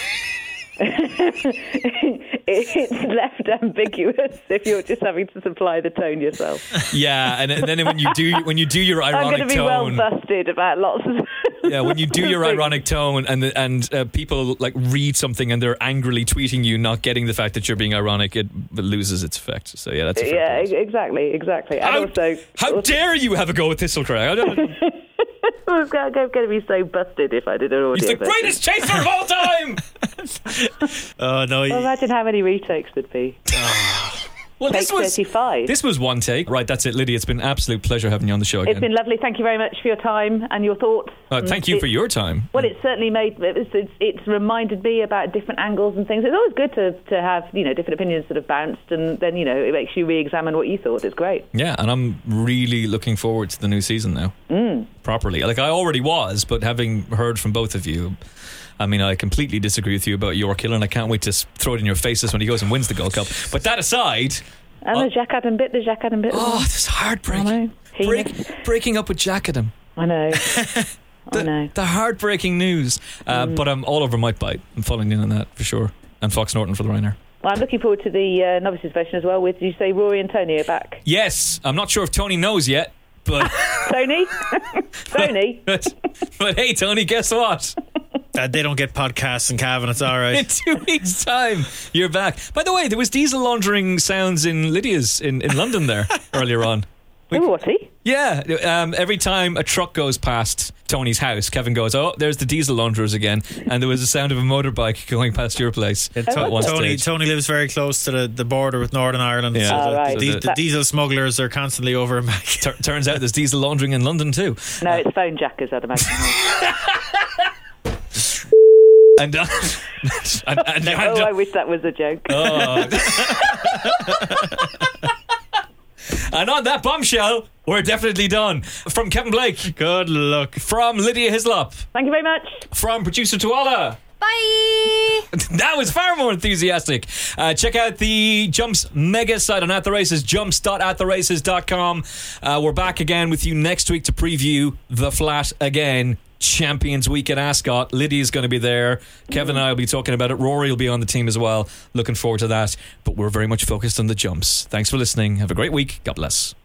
it's left ambiguous if you're just having to supply the tone yourself. Yeah, and then when you do your ironic tone, I'm going to be well busted about lots of. Yeah, when you do your ironic tone and people like read something and they're angrily tweeting you, not getting the fact that you're being ironic, it loses its effect. So yeah, that's a fair point. Exactly. And how dare you have a go with Thistlecraig? I was going to be so busted if I did an audio. He's the greatest chaser of all time. Oh no! Well, imagine how many retakes there'd be. Well, Take 35. This was one take. Right, that's it, Lydia. It's been an absolute pleasure having you on the show again. It's been lovely. Thank you very much for your time and your thoughts. Thank you for your time. Well, it's certainly it's reminded me about different angles and things. It's always good to have different opinions sort of bounced, and then it makes you re-examine what you thought. It's great. Yeah, and I'm really looking forward to the new season now. Properly, like I already was, but having heard from both of you. I mean, I completely disagree with you about York Hill, and I can't wait to throw it in your faces when he goes and wins the Gold Cup. But that aside... And the Jack Adam bit. Oh, this is heartbreaking. Breaking up with Jack Adam. I know. I know. The heartbreaking news. But I'm all over Mike Bite. I'm following in on that for sure. And Fox Norton for the Ryanair. Well, I'm looking forward to the novices version as well. Did you say Rory and Tony are back? Yes. I'm not sure if Tony knows yet, but... Tony? But hey, Tony, guess what? They don't get podcasts in Cavan, it's all right. In 2 weeks' time, you're back. By the way, there was diesel laundering sounds in Lydia's in London there earlier on. Was he? Yeah. Every time a truck goes past Tony's house, Kevin goes, "Oh, there's the diesel launderers again." And there was the sound of a motorbike going past your place. Tony lives very close to the border with Northern Ireland. Yeah. So the diesel smugglers are constantly over and back. Turns out there's diesel laundering in London too. No, it's phone jackers, I'd imagine. And I wish that was a joke. And on that bombshell, we're definitely done. From Kevin Blake. Good luck. From Lydia Hislop. Thank you very much. From producer Tuala. Bye. That was far more enthusiastic. Check out the Jumps mega site on At The Races, jumps.attheraces.com. We're back again with you next week to preview The Flat again. Champions Week at Ascot. Lydia's going to be there. Kevin and I will be talking about it. Rory will be on the team as well. Looking forward to that. But we're very much focused on the jumps. Thanks for listening. Have a great week. God bless.